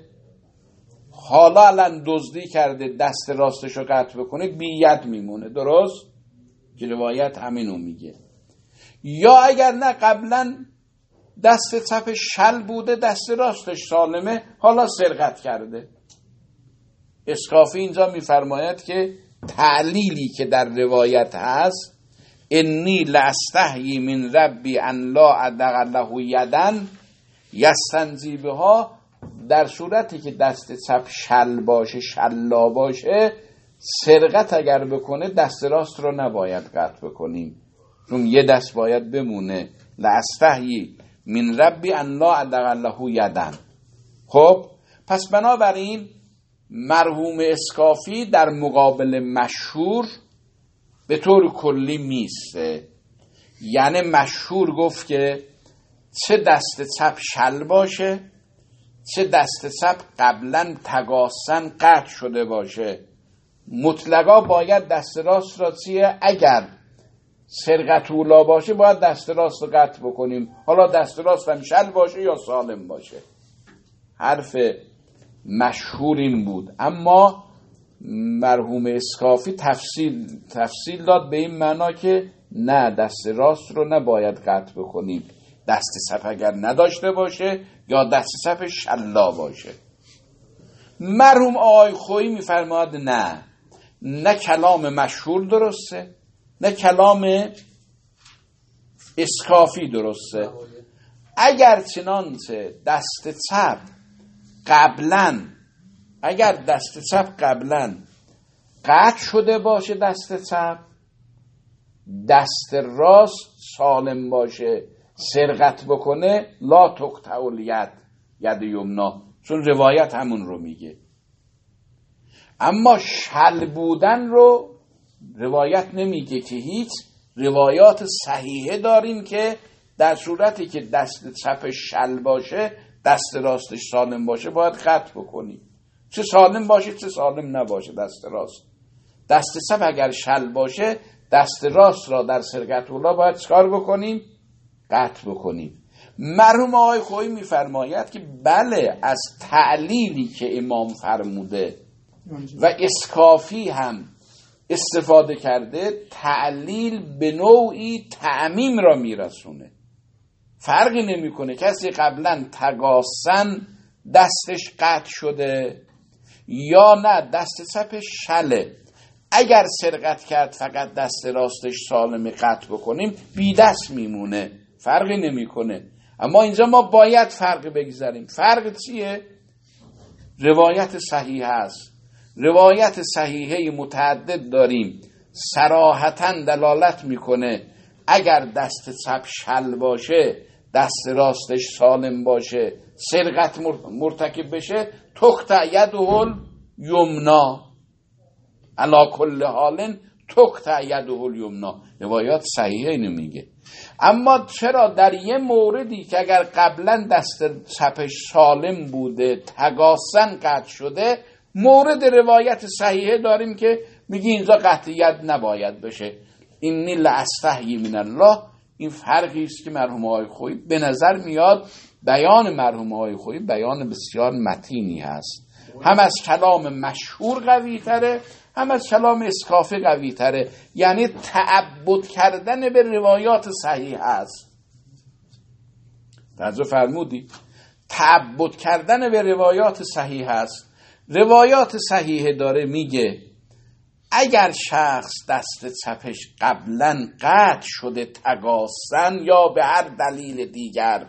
حالا الان دزدی کرده دست راستش رو قطع بکنه، بی ید میمونه. درست؟ که روایت همینو میگه. یا اگر نه قبلا دست چپش شل بوده، دست راستش سالمه، حالا سرقت کرده. اسکافی اینجا میفرماید که تعلیلی که در روایت هست انی لاستحیی من ربی ان لا ادع له یدا یستنجی بها، در صورتی که دست چپ شل باشه، شلا باشه، سرقت اگر بکنه دست راست رو نباید قطع بکنیم، چون یه دست باید بمونه. لاستحیی من ربی ان لا ادع له یدا. خب پس بنابراین مرحوم اسکافی در مقابل مشهور به طور کلی میسته. یعنی مشهور گفت که چه دست چپ شل باشه، چه دست چپ قبلا تقاصن قطع شده باشه، مطلقا باید دست راست را چیه؟ اگر سرقت اولا باشه باید دست راست رو قطع بکنیم، حالا دست راست هم شل باشه یا سالم باشه. حرف مشهور این بود. اما مرحوم اسکافی تفصیل داد به این معنا که نه، دست راست رو نباید قطع بکنیم، دست چپ اگر نداشته باشه یا دست چپ شلا باشه. مرحوم آقای خویی میفرماید نه کلام مشهور درسته، نه کلام اسکافی درسته. اگر چنانچه دست چپ قبلا قطع شده باشه، دست چپ، دست راست سالم باشه، سرقت بکنه، لا تقطع ید یمنا، چون روایت همون رو میگه. اما شل بودن رو روایت نمیگه که هیچ روایات صحیحه داریم که در صورتی که دست چپش شل باشه دست راستش سالم باشه باید قطع بکنیم، چه سالم باشه چه سالم نباشه دست راست. دست چپ اگر شل باشه دست راست را در سرقت اولا باید چکار بکنیم؟ قطع بکنیم. مرحوم آقای خویی میفرماید که بله، از تعلیلی که امام فرموده و اسکافی هم استفاده کرده، تعلیل به نوعی تعمیم را میرسونه. فرقی نمیکنه کسی قبلا تگاسن دستش قطع شده یا نه دست چپش شله، اگر سرقت کرد فقط دست راستش سالم قطع بکنیم بی دست میمونه، فرقی نمیکنه. اما اینجا ما باید فرق بگذاریم. فرق چیه؟ روایت صحیح است. روایت صحیحه متعدد داریم، صراحتاً دلالت میکنه اگر دست چپ شل باشه دست راستش سالم باشه سرقت مرتکب بشه تقطع یده الیمنا علی کل حال تقطع یده الیمنا. روایات صحیحه اینو میگه. اما چرا در یه موردی که اگر قبلا دست چپش سالم بوده تگاسن قطع شده، مورد روایت صحیحه داریم که میگه اینجا قطع ید نباید بشه. اینی لاستحیی من الله. این فرقی است که مرحوم آقای خویی به نظر میاد بیان مرحوم آقای خویی بیان بسیار متینی هست، هم از کلام مشهور قوی تره هم از کلام اسکافی قوی تره، یعنی تعبد کردن به روایات صحیح هست. توجه فرمودی؟ تعبد کردن به روایات صحیح هست. روایات صحیح داره میگه اگر شخص دست چپش قبلا قطع شده تگاسن یا به هر دلیل دیگر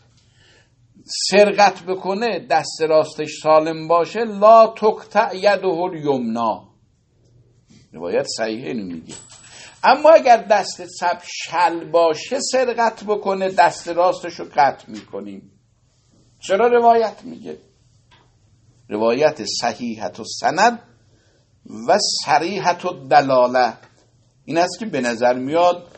سرقت بکنه دست راستش سالم باشه لا تقطع یده الیمنا. روایت صحیحه اینو میگه. اما اگر دست چپ شل باشه سرقت بکنه دست راستش رو قطع میکنیم. چرا روایت میگه؟ روایت صحیحت و سند و صریحت و دلاله این است که به نظر میاد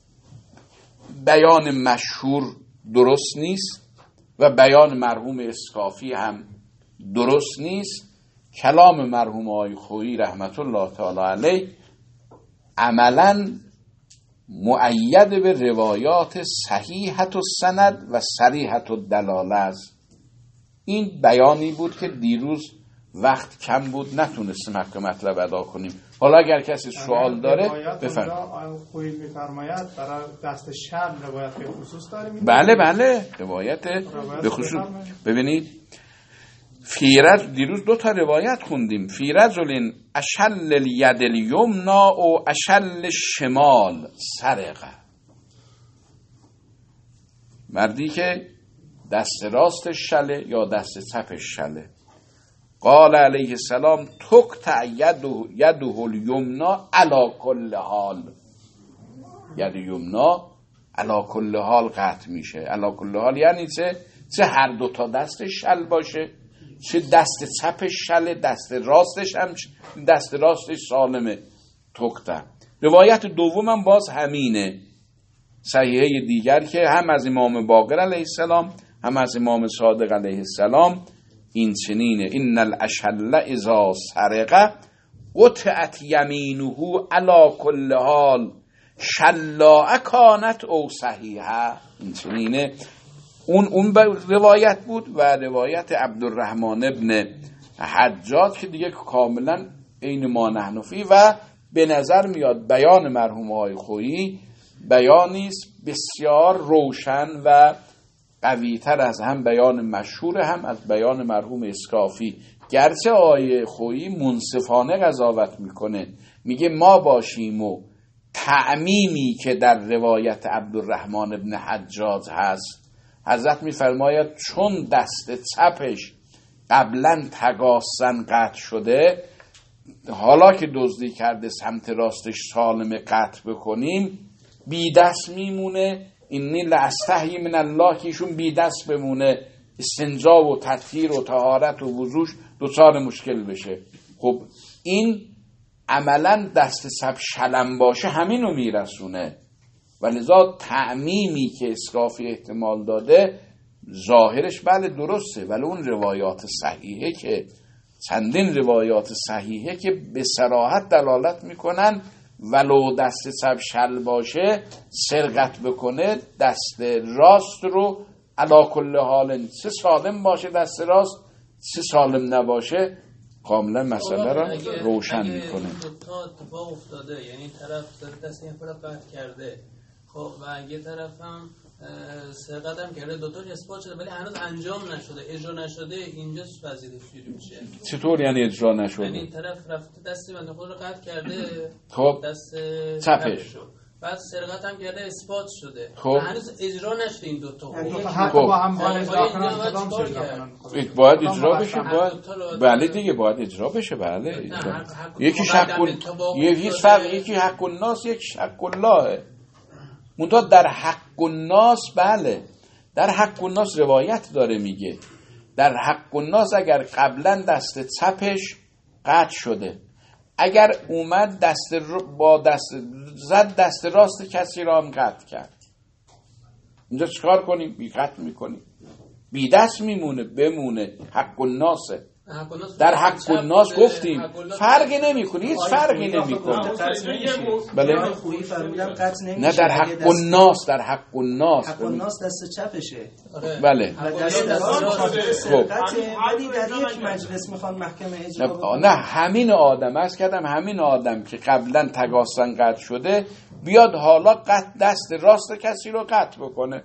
بیان مشهور درست نیست و بیان مرحوم اسکافی هم درست نیست. کلام مرحوم آقای خویی رحمت الله تعالی علیه عملا مؤید به روایات صحیحت و سند و صریحت و دلاله است. این بیانی بود که دیروز وقت کم بود نتونستیم حق مطلب ادا کنیم. حالا اگر کسی سوال داره بفرمایید. خویی میفرماید برای دست شل روایت به خصوص داریم. بله روایت به خصوص. ببینید دیروز 2 تا روایت خوندیم. فی رجل اشل الید الیمنا و اشل شمال سرقه. مردی که دست راستش شله یا دست چپش شله. قال علیه السلام تقطع یده الیمنا علی کل حال. ید یمنا علی کل حال قطع میشه. علی کل حال یعنی چه هر 2 تا دستش شل باشه، چه دست چپش شله دست راستش سالمه تقطع. روایت دومم باز همینه، صحیحه دیگر که هم از امام باقر علیه السلام هم از امام صادق علیه السلام این چنینه: ان الاشل اذا سرقه قطعت یمینه علی کل حال شلاء کانت او صحیحه. این چنینه. اون روایت بود و روایت عبدالرحمن ابن حجاج که دیگه کاملا عین ما نحن فی و به نظر میاد بیان مرحوم آقای خویی بیانی است بسیار روشن و قوی‌تر از هم بیان مشهور هم از بیان مرحوم اسکافی. گرچه آقای خویی منصفانه قضاوت میکنه، میگه ما باشیم و تعمیمی که در روایت عبدالرحمن ابن حجاج هست، حضرت میفرماید چون دست چپش قبلا تگاسن قطع شده، حالا که دزدی کرده سمت راستش سالم قطع بکنیم بی دست میمونه. اینی لاستحیی من الله که ایشون بی دست بمونه، استنجا و تطهیر و طهارت و وضوش دوچار مشکل بشه. خب این عملا دست ثبت شلم باشه همینو میرسونه. ولذا تعمیمی که اسقافی احتمال داده ظاهرش بله درسته، ولی اون روایات صحیحه که چندین روایات صحیحه که به صراحت دلالت میکنن ولو دست ثبت شل باشه سرقت بکنه دست راست رو علا کل حال چه سالم باشه دست راست چه سالم نباشه کاملا مسئله را روشن میکنه. تا اتفاق افتاده، یعنی طرف دست این طرف قطع کرده، خب و یه طرف هم سرقت هم کرده، دوتا اثبات شده ولی هنوز انجام نشده، اجرا نشده، اینجا وضعیتش چجوری میشه؟ چطور یعنی اجرا نشده؟ یعنی این طرف رفته دست بنده خود رو قطع کرده، خب دست چپش، بعد سرقت هم کرده اثبات شده، خب هنوز اجرا نشده این دوتا. حتی با هم باید اجرا بشه، بله دیگه باید اجرا بشه، بله یکی یکی حق الناس یکی حق الله. منتها در حق الناس بله در حق الناس روایت داره میگه در حق الناس اگر قبلا دست چپش قطع شده اگر اومد زد دست راست کسی را هم قطع کرد، اینجا چیکار کنیم؟ بی قطع میکنیم، بی دست میمونه، بمونه. حق الناسه. در حق الناس گفتیم فرقی نمیکنه، هیچ فرقی نمیکنه. بله نه در حق الناس، در حق الناس، حق الناس دست چپشه بله. دست راست ولی در یک مجلس میخوان محکمه اجرا بکنه. نه همین آدم است کردم، همین آدم که قبلا تقاصا قطع شده بیاد حالا دست راست کسی رو قطع بکنه.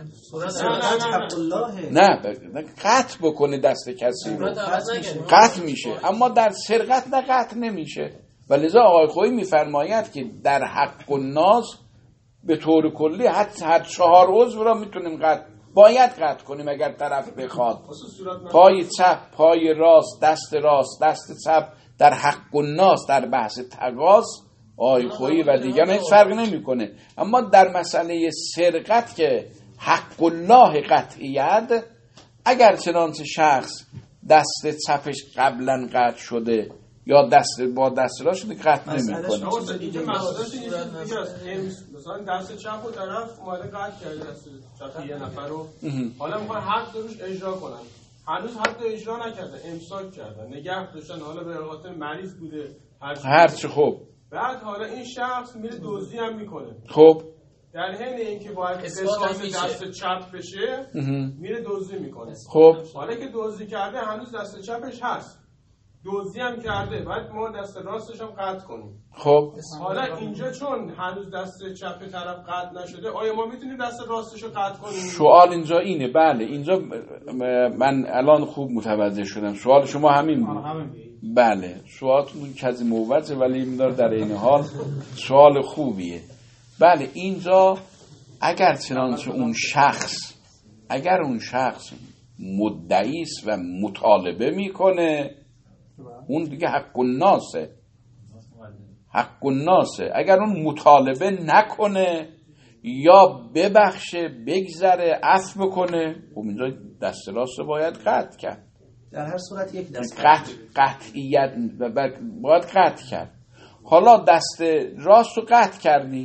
نه قطع بکنه دست کسی رو قطع میشه، اما در سرقت نه قطع نمیشه. ولذا آقای خویی میفرماید که در حق الناس به طور کلی حد 4 عضو را میتونیم باید قطع کنیم اگر طرف بخواد. پای چپ، پای راست، دست چپ در حق الناس در بحث تقاص آقای خویی و دیگران هیچ فرق نمیکنه. اما در مسئله سرقت که حق الله قطعیت، اگر چنانچه شخص دست چپش قبلا قطع شده یا با دست راست شده قطع نمیکنه. مثلا دست چپ و طرف اومده قطع کرده دست چپ یه نفر رو، حالا میخوان حد روش اجرا کنن، هنوز حد اجرا نکردن، امساک کردن، نگه داشتن، حالا به خاطر مریض بوده هرچی. خوب بعد حالا این شخص میره دزدی هم میکنه. خب در حین اینکه باید دست چپ بشه میره دزدی میکنه. خب حالا که دزدی کرده هنوز دست چپش هست، دزدی هم کرده، بعد ما دست راستش هم قطع کنیم. خب حالا اینجا چون هنوز دست چپ طرف قطع نشده، آیا ما میتونیم دست راستش رو قطع کنیم؟ سوال اینجا اینه. بله اینجا من الان خوب متوجه شدم، سوال شما همین بود. بله سوالتون کسی موجه ولی این داره در این حال سوال خوبیه. بله اینجا اگر چنانچه اون شخص مدعی است و مطالبه میکنه، اون دیگه حق الناسه. حق الناسه. اگر اون مطالبه نکنه یا ببخشه، بگذره، عفو بکنه، خب اینجا دست راست باید قطع کرد. در هر صورت یک دست قطعیت باید قطع کرد. حالا دست راست رو قطع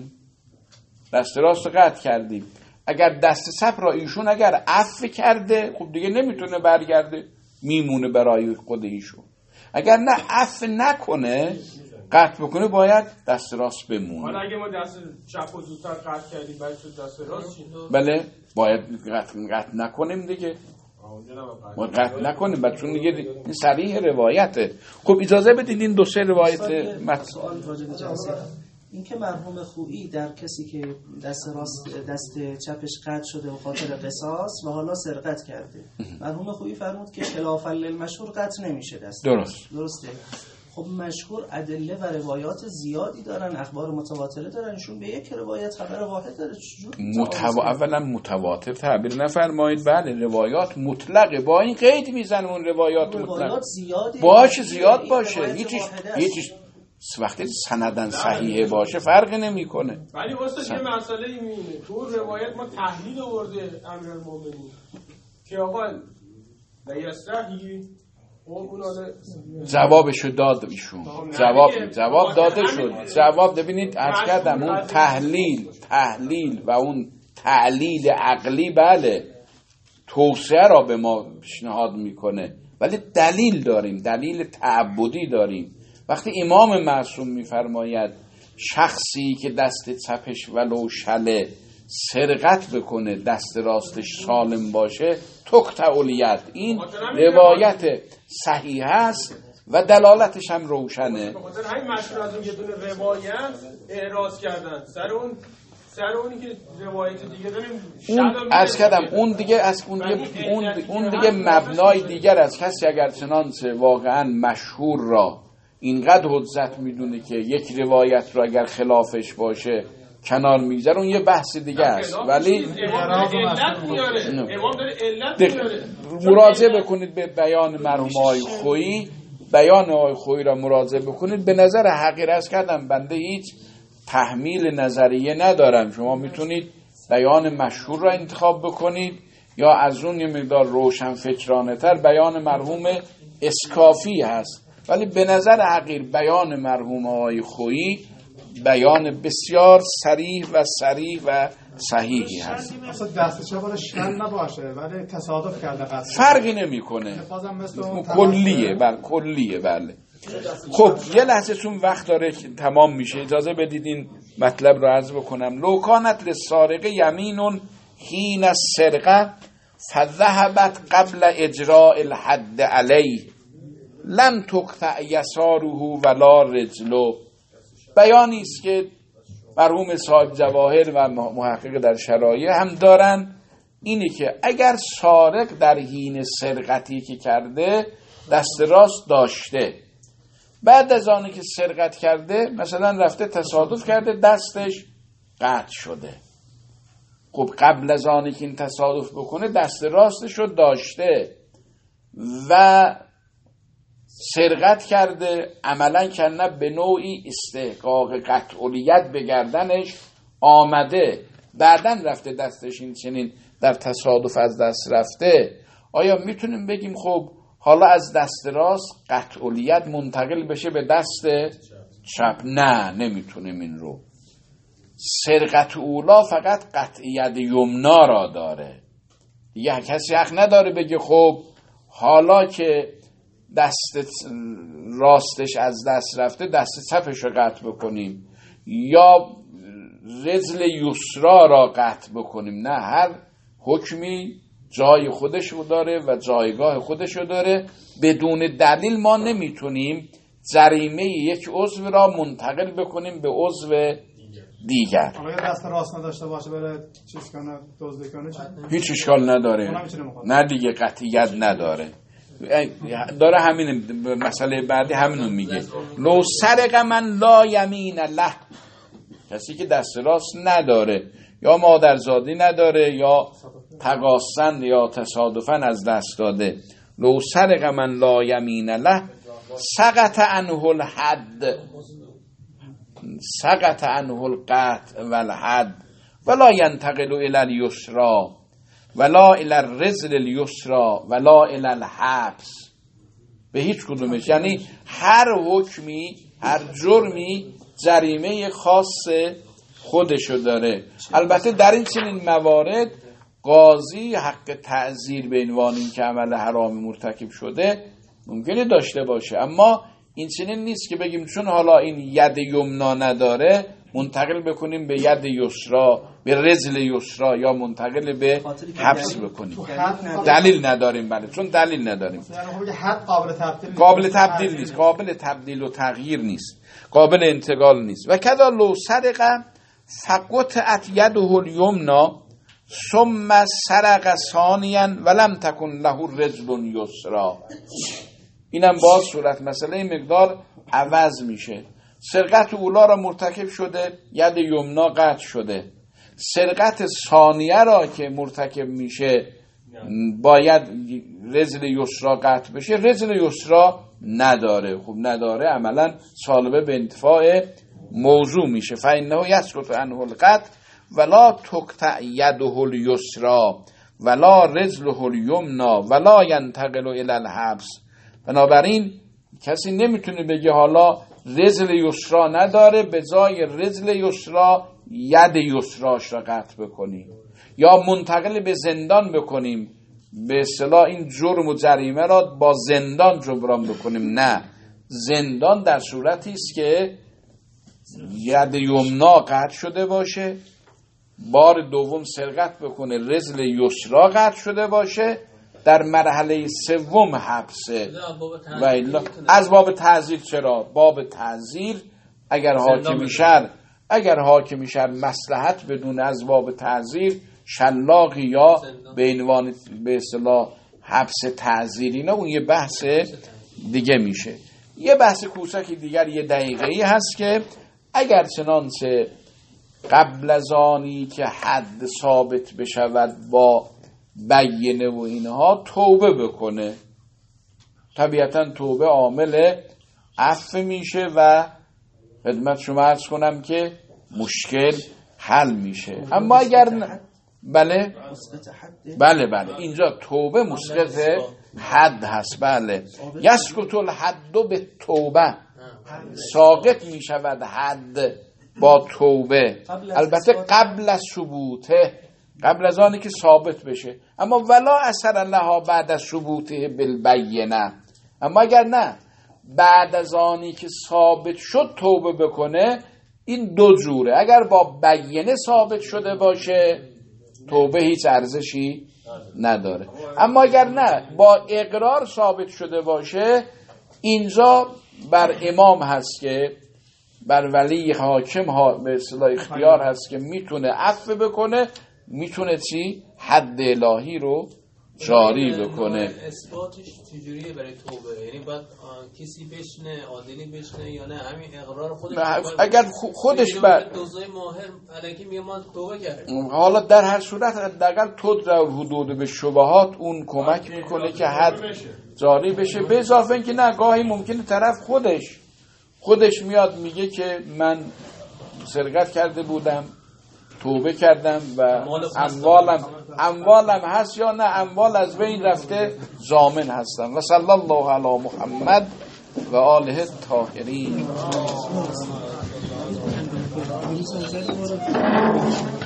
کردیم، اگر دست چپ را ایشون اگر عفو کرده خب دیگه نمیتونه برگرده، میمونه برای خود ایشون. اگر نه عفو نکنه قطع بکنه باید دست راست بمونه. حالا اگه ما دست چپ رو زودتر قطع کردیم بعد شد دست راست چی؟ بله باید قطع نکنیم دیگه، ما قطع نکنیم بعد چون دیگه این صریح روایته. خب اجازه بدید این 2-3 روایت سوال راجع به این که مرحوم خویی در کسی که دست چپش قطع شده و خاطر قصاص و حالا سرقت کرده، مرحوم خویی فرمود که خلافاً للمشهور قطع نمیشه دست. درسته. خب مشهور ادله و روایات زیادی دارن، اخبار متواتره دارنشون به یک روایت خبر واحد داره. اولا متواتر تعبیر نفرمایید، بله روایات مطلقه، با این قید میزنم اون روایات مطلق باشه، زیاد باشه، هیچ وقتی سندن صحیحه باشه فرق نمیکنه. ولی واسه یه مسئله میمونه، تو روایت ما تحلیل آورده امیرالمومنین که آقا لیستحی جوابشو داد ایشون. جواب داده شد. جواب ببینید عرض کردم اون تحلیل و اون تعلیل عقلی بله توسعه را به ما پیشنهاد میکنه، ولی دلیل داریم، دلیل تعبدی داریم. وقتی امام معصوم میفرماید شخصی که دست چپش ولو شله سرقت بکنه دست راستش سالم باشه تقطع الید، این روایت صحیح است و دلالتش هم روشنه. بخاطر همین مشهور از اون یه دونه روایت اعراض کردن سر اونی که روایت دیگه داریم اون عرض کردم اون دیگه از اون دیگه مبنای دیگر از کسی اگر چنانچه واقعا مشهور را اینقدر حجت میدونه که یک روایت رو اگر خلافش باشه کنار میگذاره اون یه بحث دیگه است. ولی مراجعه بکنید به بیان مرحوم آقای خویی، بیان آقای خویی را مراجعه بکنید. به نظر حقیر است کردم بنده هیچ تحمیل نظریه ندارم، شما میتونید بیان مشهور را انتخاب بکنید یا از اون یه مقدار روشن فکرانه تر بیان مرحوم اسکافی هست، ولی به نظر حقیر بیان مرحوم آقای خویی بیان بسیار صریح و صحیحی هست. اصلا دست چه بالا شل نباشه ولی تصادف کرده قصد فرقی نمیکنه، کلیه. بله خب یه لحظه چون وقت داره که تمام میشه اجازه بدید این مطلب رو عرض بکنم. لو کانت للسارق یمین حین السرقه فذهبت قبل اجراء الحد علیه لم تقطع یساره ولا رجله. بیانی است که مرحوم صاحب جواهر و محقق در شرایع هم دارن، اینه که اگر سارق در حین سرقتی که کرده دست راست داشته، بعد از آنی که سرقت کرده مثلا رفته تصادف کرده دستش قطع شده، خب قبل از آنی که این تصادف بکنه دست راستش رو داشته و سرقت کرده، عملا کنه به نوعی استحقاق قطعیت به گردنش آمده، بعدن رفته دستش این چنین در تصادف از دست رفته. آیا میتونیم بگیم خب حالا از دست راست قطعیت منتقل بشه به دست چپ؟ نه، نمیتونیم این رو. سرقت اولا فقط قطعیت یمنا را داره، دیگه کسی حق نداره بگه خب حالا که دست راستش از دست رفته دست چپش رو قطع بکنیم یا رجل یسرا را قطع بکنیم. نه، هر حکمی جای خودش رو داره و جایگاه خودش رو داره. بدون دلیل ما نمیتونیم جریمه یک عضو را منتقل بکنیم به عضو دیگر. اگه دست راست نداشته باشه بره چیز کنه دزدی کنه هیچ اشکال نداره. نه دیگه قطعیت نداره. داره همین مسئله بعدی همینو میگه. لو سرق من لا یمین له، کسی که دست راست نداره یا مادرزادی نداره یا تقاصن یا تصادفاً از دست داده، لو سرق من لا یمین له سقط عنه الحد، سقط عنه القطع والحد ولا ينتقل الى اليسرى ولا الى الرجل اليسرى ولا الى الحبس. به هیچ کدومش، یعنی هر حکمی هر جرمی جریمه خاص خودشو داره. البته در این چنین موارد قاضی حق تعزیر به عنوان این که عمل حرام مرتکب شده ممکنه داشته باشه، اما این چنین نیست که بگیم چون حالا این ید یمنا نداره منتقل بکنیم به ید یسرا، به رجل یسرا یا منتقل به حبس بکنیم. دلیل نداریم. بله، چون دلیل نداریم. یعنی حد قابل تبدیل نیست، قابل تبدیل و تغییر نیست، قابل انتقال نیست. و کذا لو سرق فقطعت یده الیمنا ثم سرق ثانیا ولم تکن له رجل یسرا. اینم باز صورت مسئله مقدار عوض میشه. سرقت اولا را مرتکب شده، ید یمنا قطع شده. سرقت ثانیه را که مرتکب میشه باید رجل یسرا قطع بشه، رجل یسرا نداره. خب نداره، عملا سالبه به انتفاع موضوع میشه. فإنه یسقط عنه القطع ولا تقطع یده الیسرا ولا رجله الیمنا ولا ينتقل الى الحبس بنابراین کسی نمیتونه بگه حالا رزل یسرا نداره به جای رزل یسرا ید یسراش را قطع بکنیم یا منتقل به زندان بکنیم، به اصطلاح این جرم و جریمه را با زندان جبران بکنیم. نه، زندان در صورتی است که ید یمنا قطع شده باشه، بار دوم سرقت بکنه رزل یسرا قطع شده باشه، در مرحله سوم حبسه. و الا از باب تعزیر. چرا؟ باب تعزیر اگر حاکمی شهر مصلحت بدون از باب تعزیر شلاقی یا به عنوان به اصطلاح حبس تعزیری، نه اون یه بحث دیگه میشه. یه بحث کوچکی دیگر یه دقیقه‌ای هست که اگر چنانچه قبل از آنی که حد ثابت بشود با بینه و اینها توبه بکنه، طبیعتا توبه عامل عفو میشه و خدمت شما عرض کنم که مشکل حل میشه. اما اگر بله اینجا توبه مسقط حد هست. بله، یسقط الحد به توبه، ساقط میشود حد با توبه، البته قبل از ثبوته، قبل از آنی که ثابت بشه. اما ولا اثر لها بعد از ثبوته بالبینه. اما اگر نه بعد از آنی که ثابت شد توبه بکنه، این دو جوره. اگر با بینه ثابت شده باشه توبه هیچ ارزشی نداره، اما اگر نه با اقرار ثابت شده باشه، اینجا بر امام هست که بر ولی حاکم به اصطلاح اختیار هست که میتونه عفو بکنه، میتونه چی؟ حد الهی رو جاری بکنه. اثباتش چجوریه برای توبه؟ یعنی باید کسی بشنه، عادلی بشنه یا نه همین اقرار خودش؟ اگر خودش بر دوزای ماهر الکی میگه ما توبه کردیم، حالا در هر صورت حداقل تدرع حدود به شبهات اون کمک میکنه که حد جاری بشه. به اضافه اینکه نه گاهی ممکنه طرف خودش میاد میگه که من سرقت کرده بودم، توبه کردم و اموالم هست یا نه اموال از بین رفته، ضامن هستم. و صلی الله علی محمد و آله الطاهرین.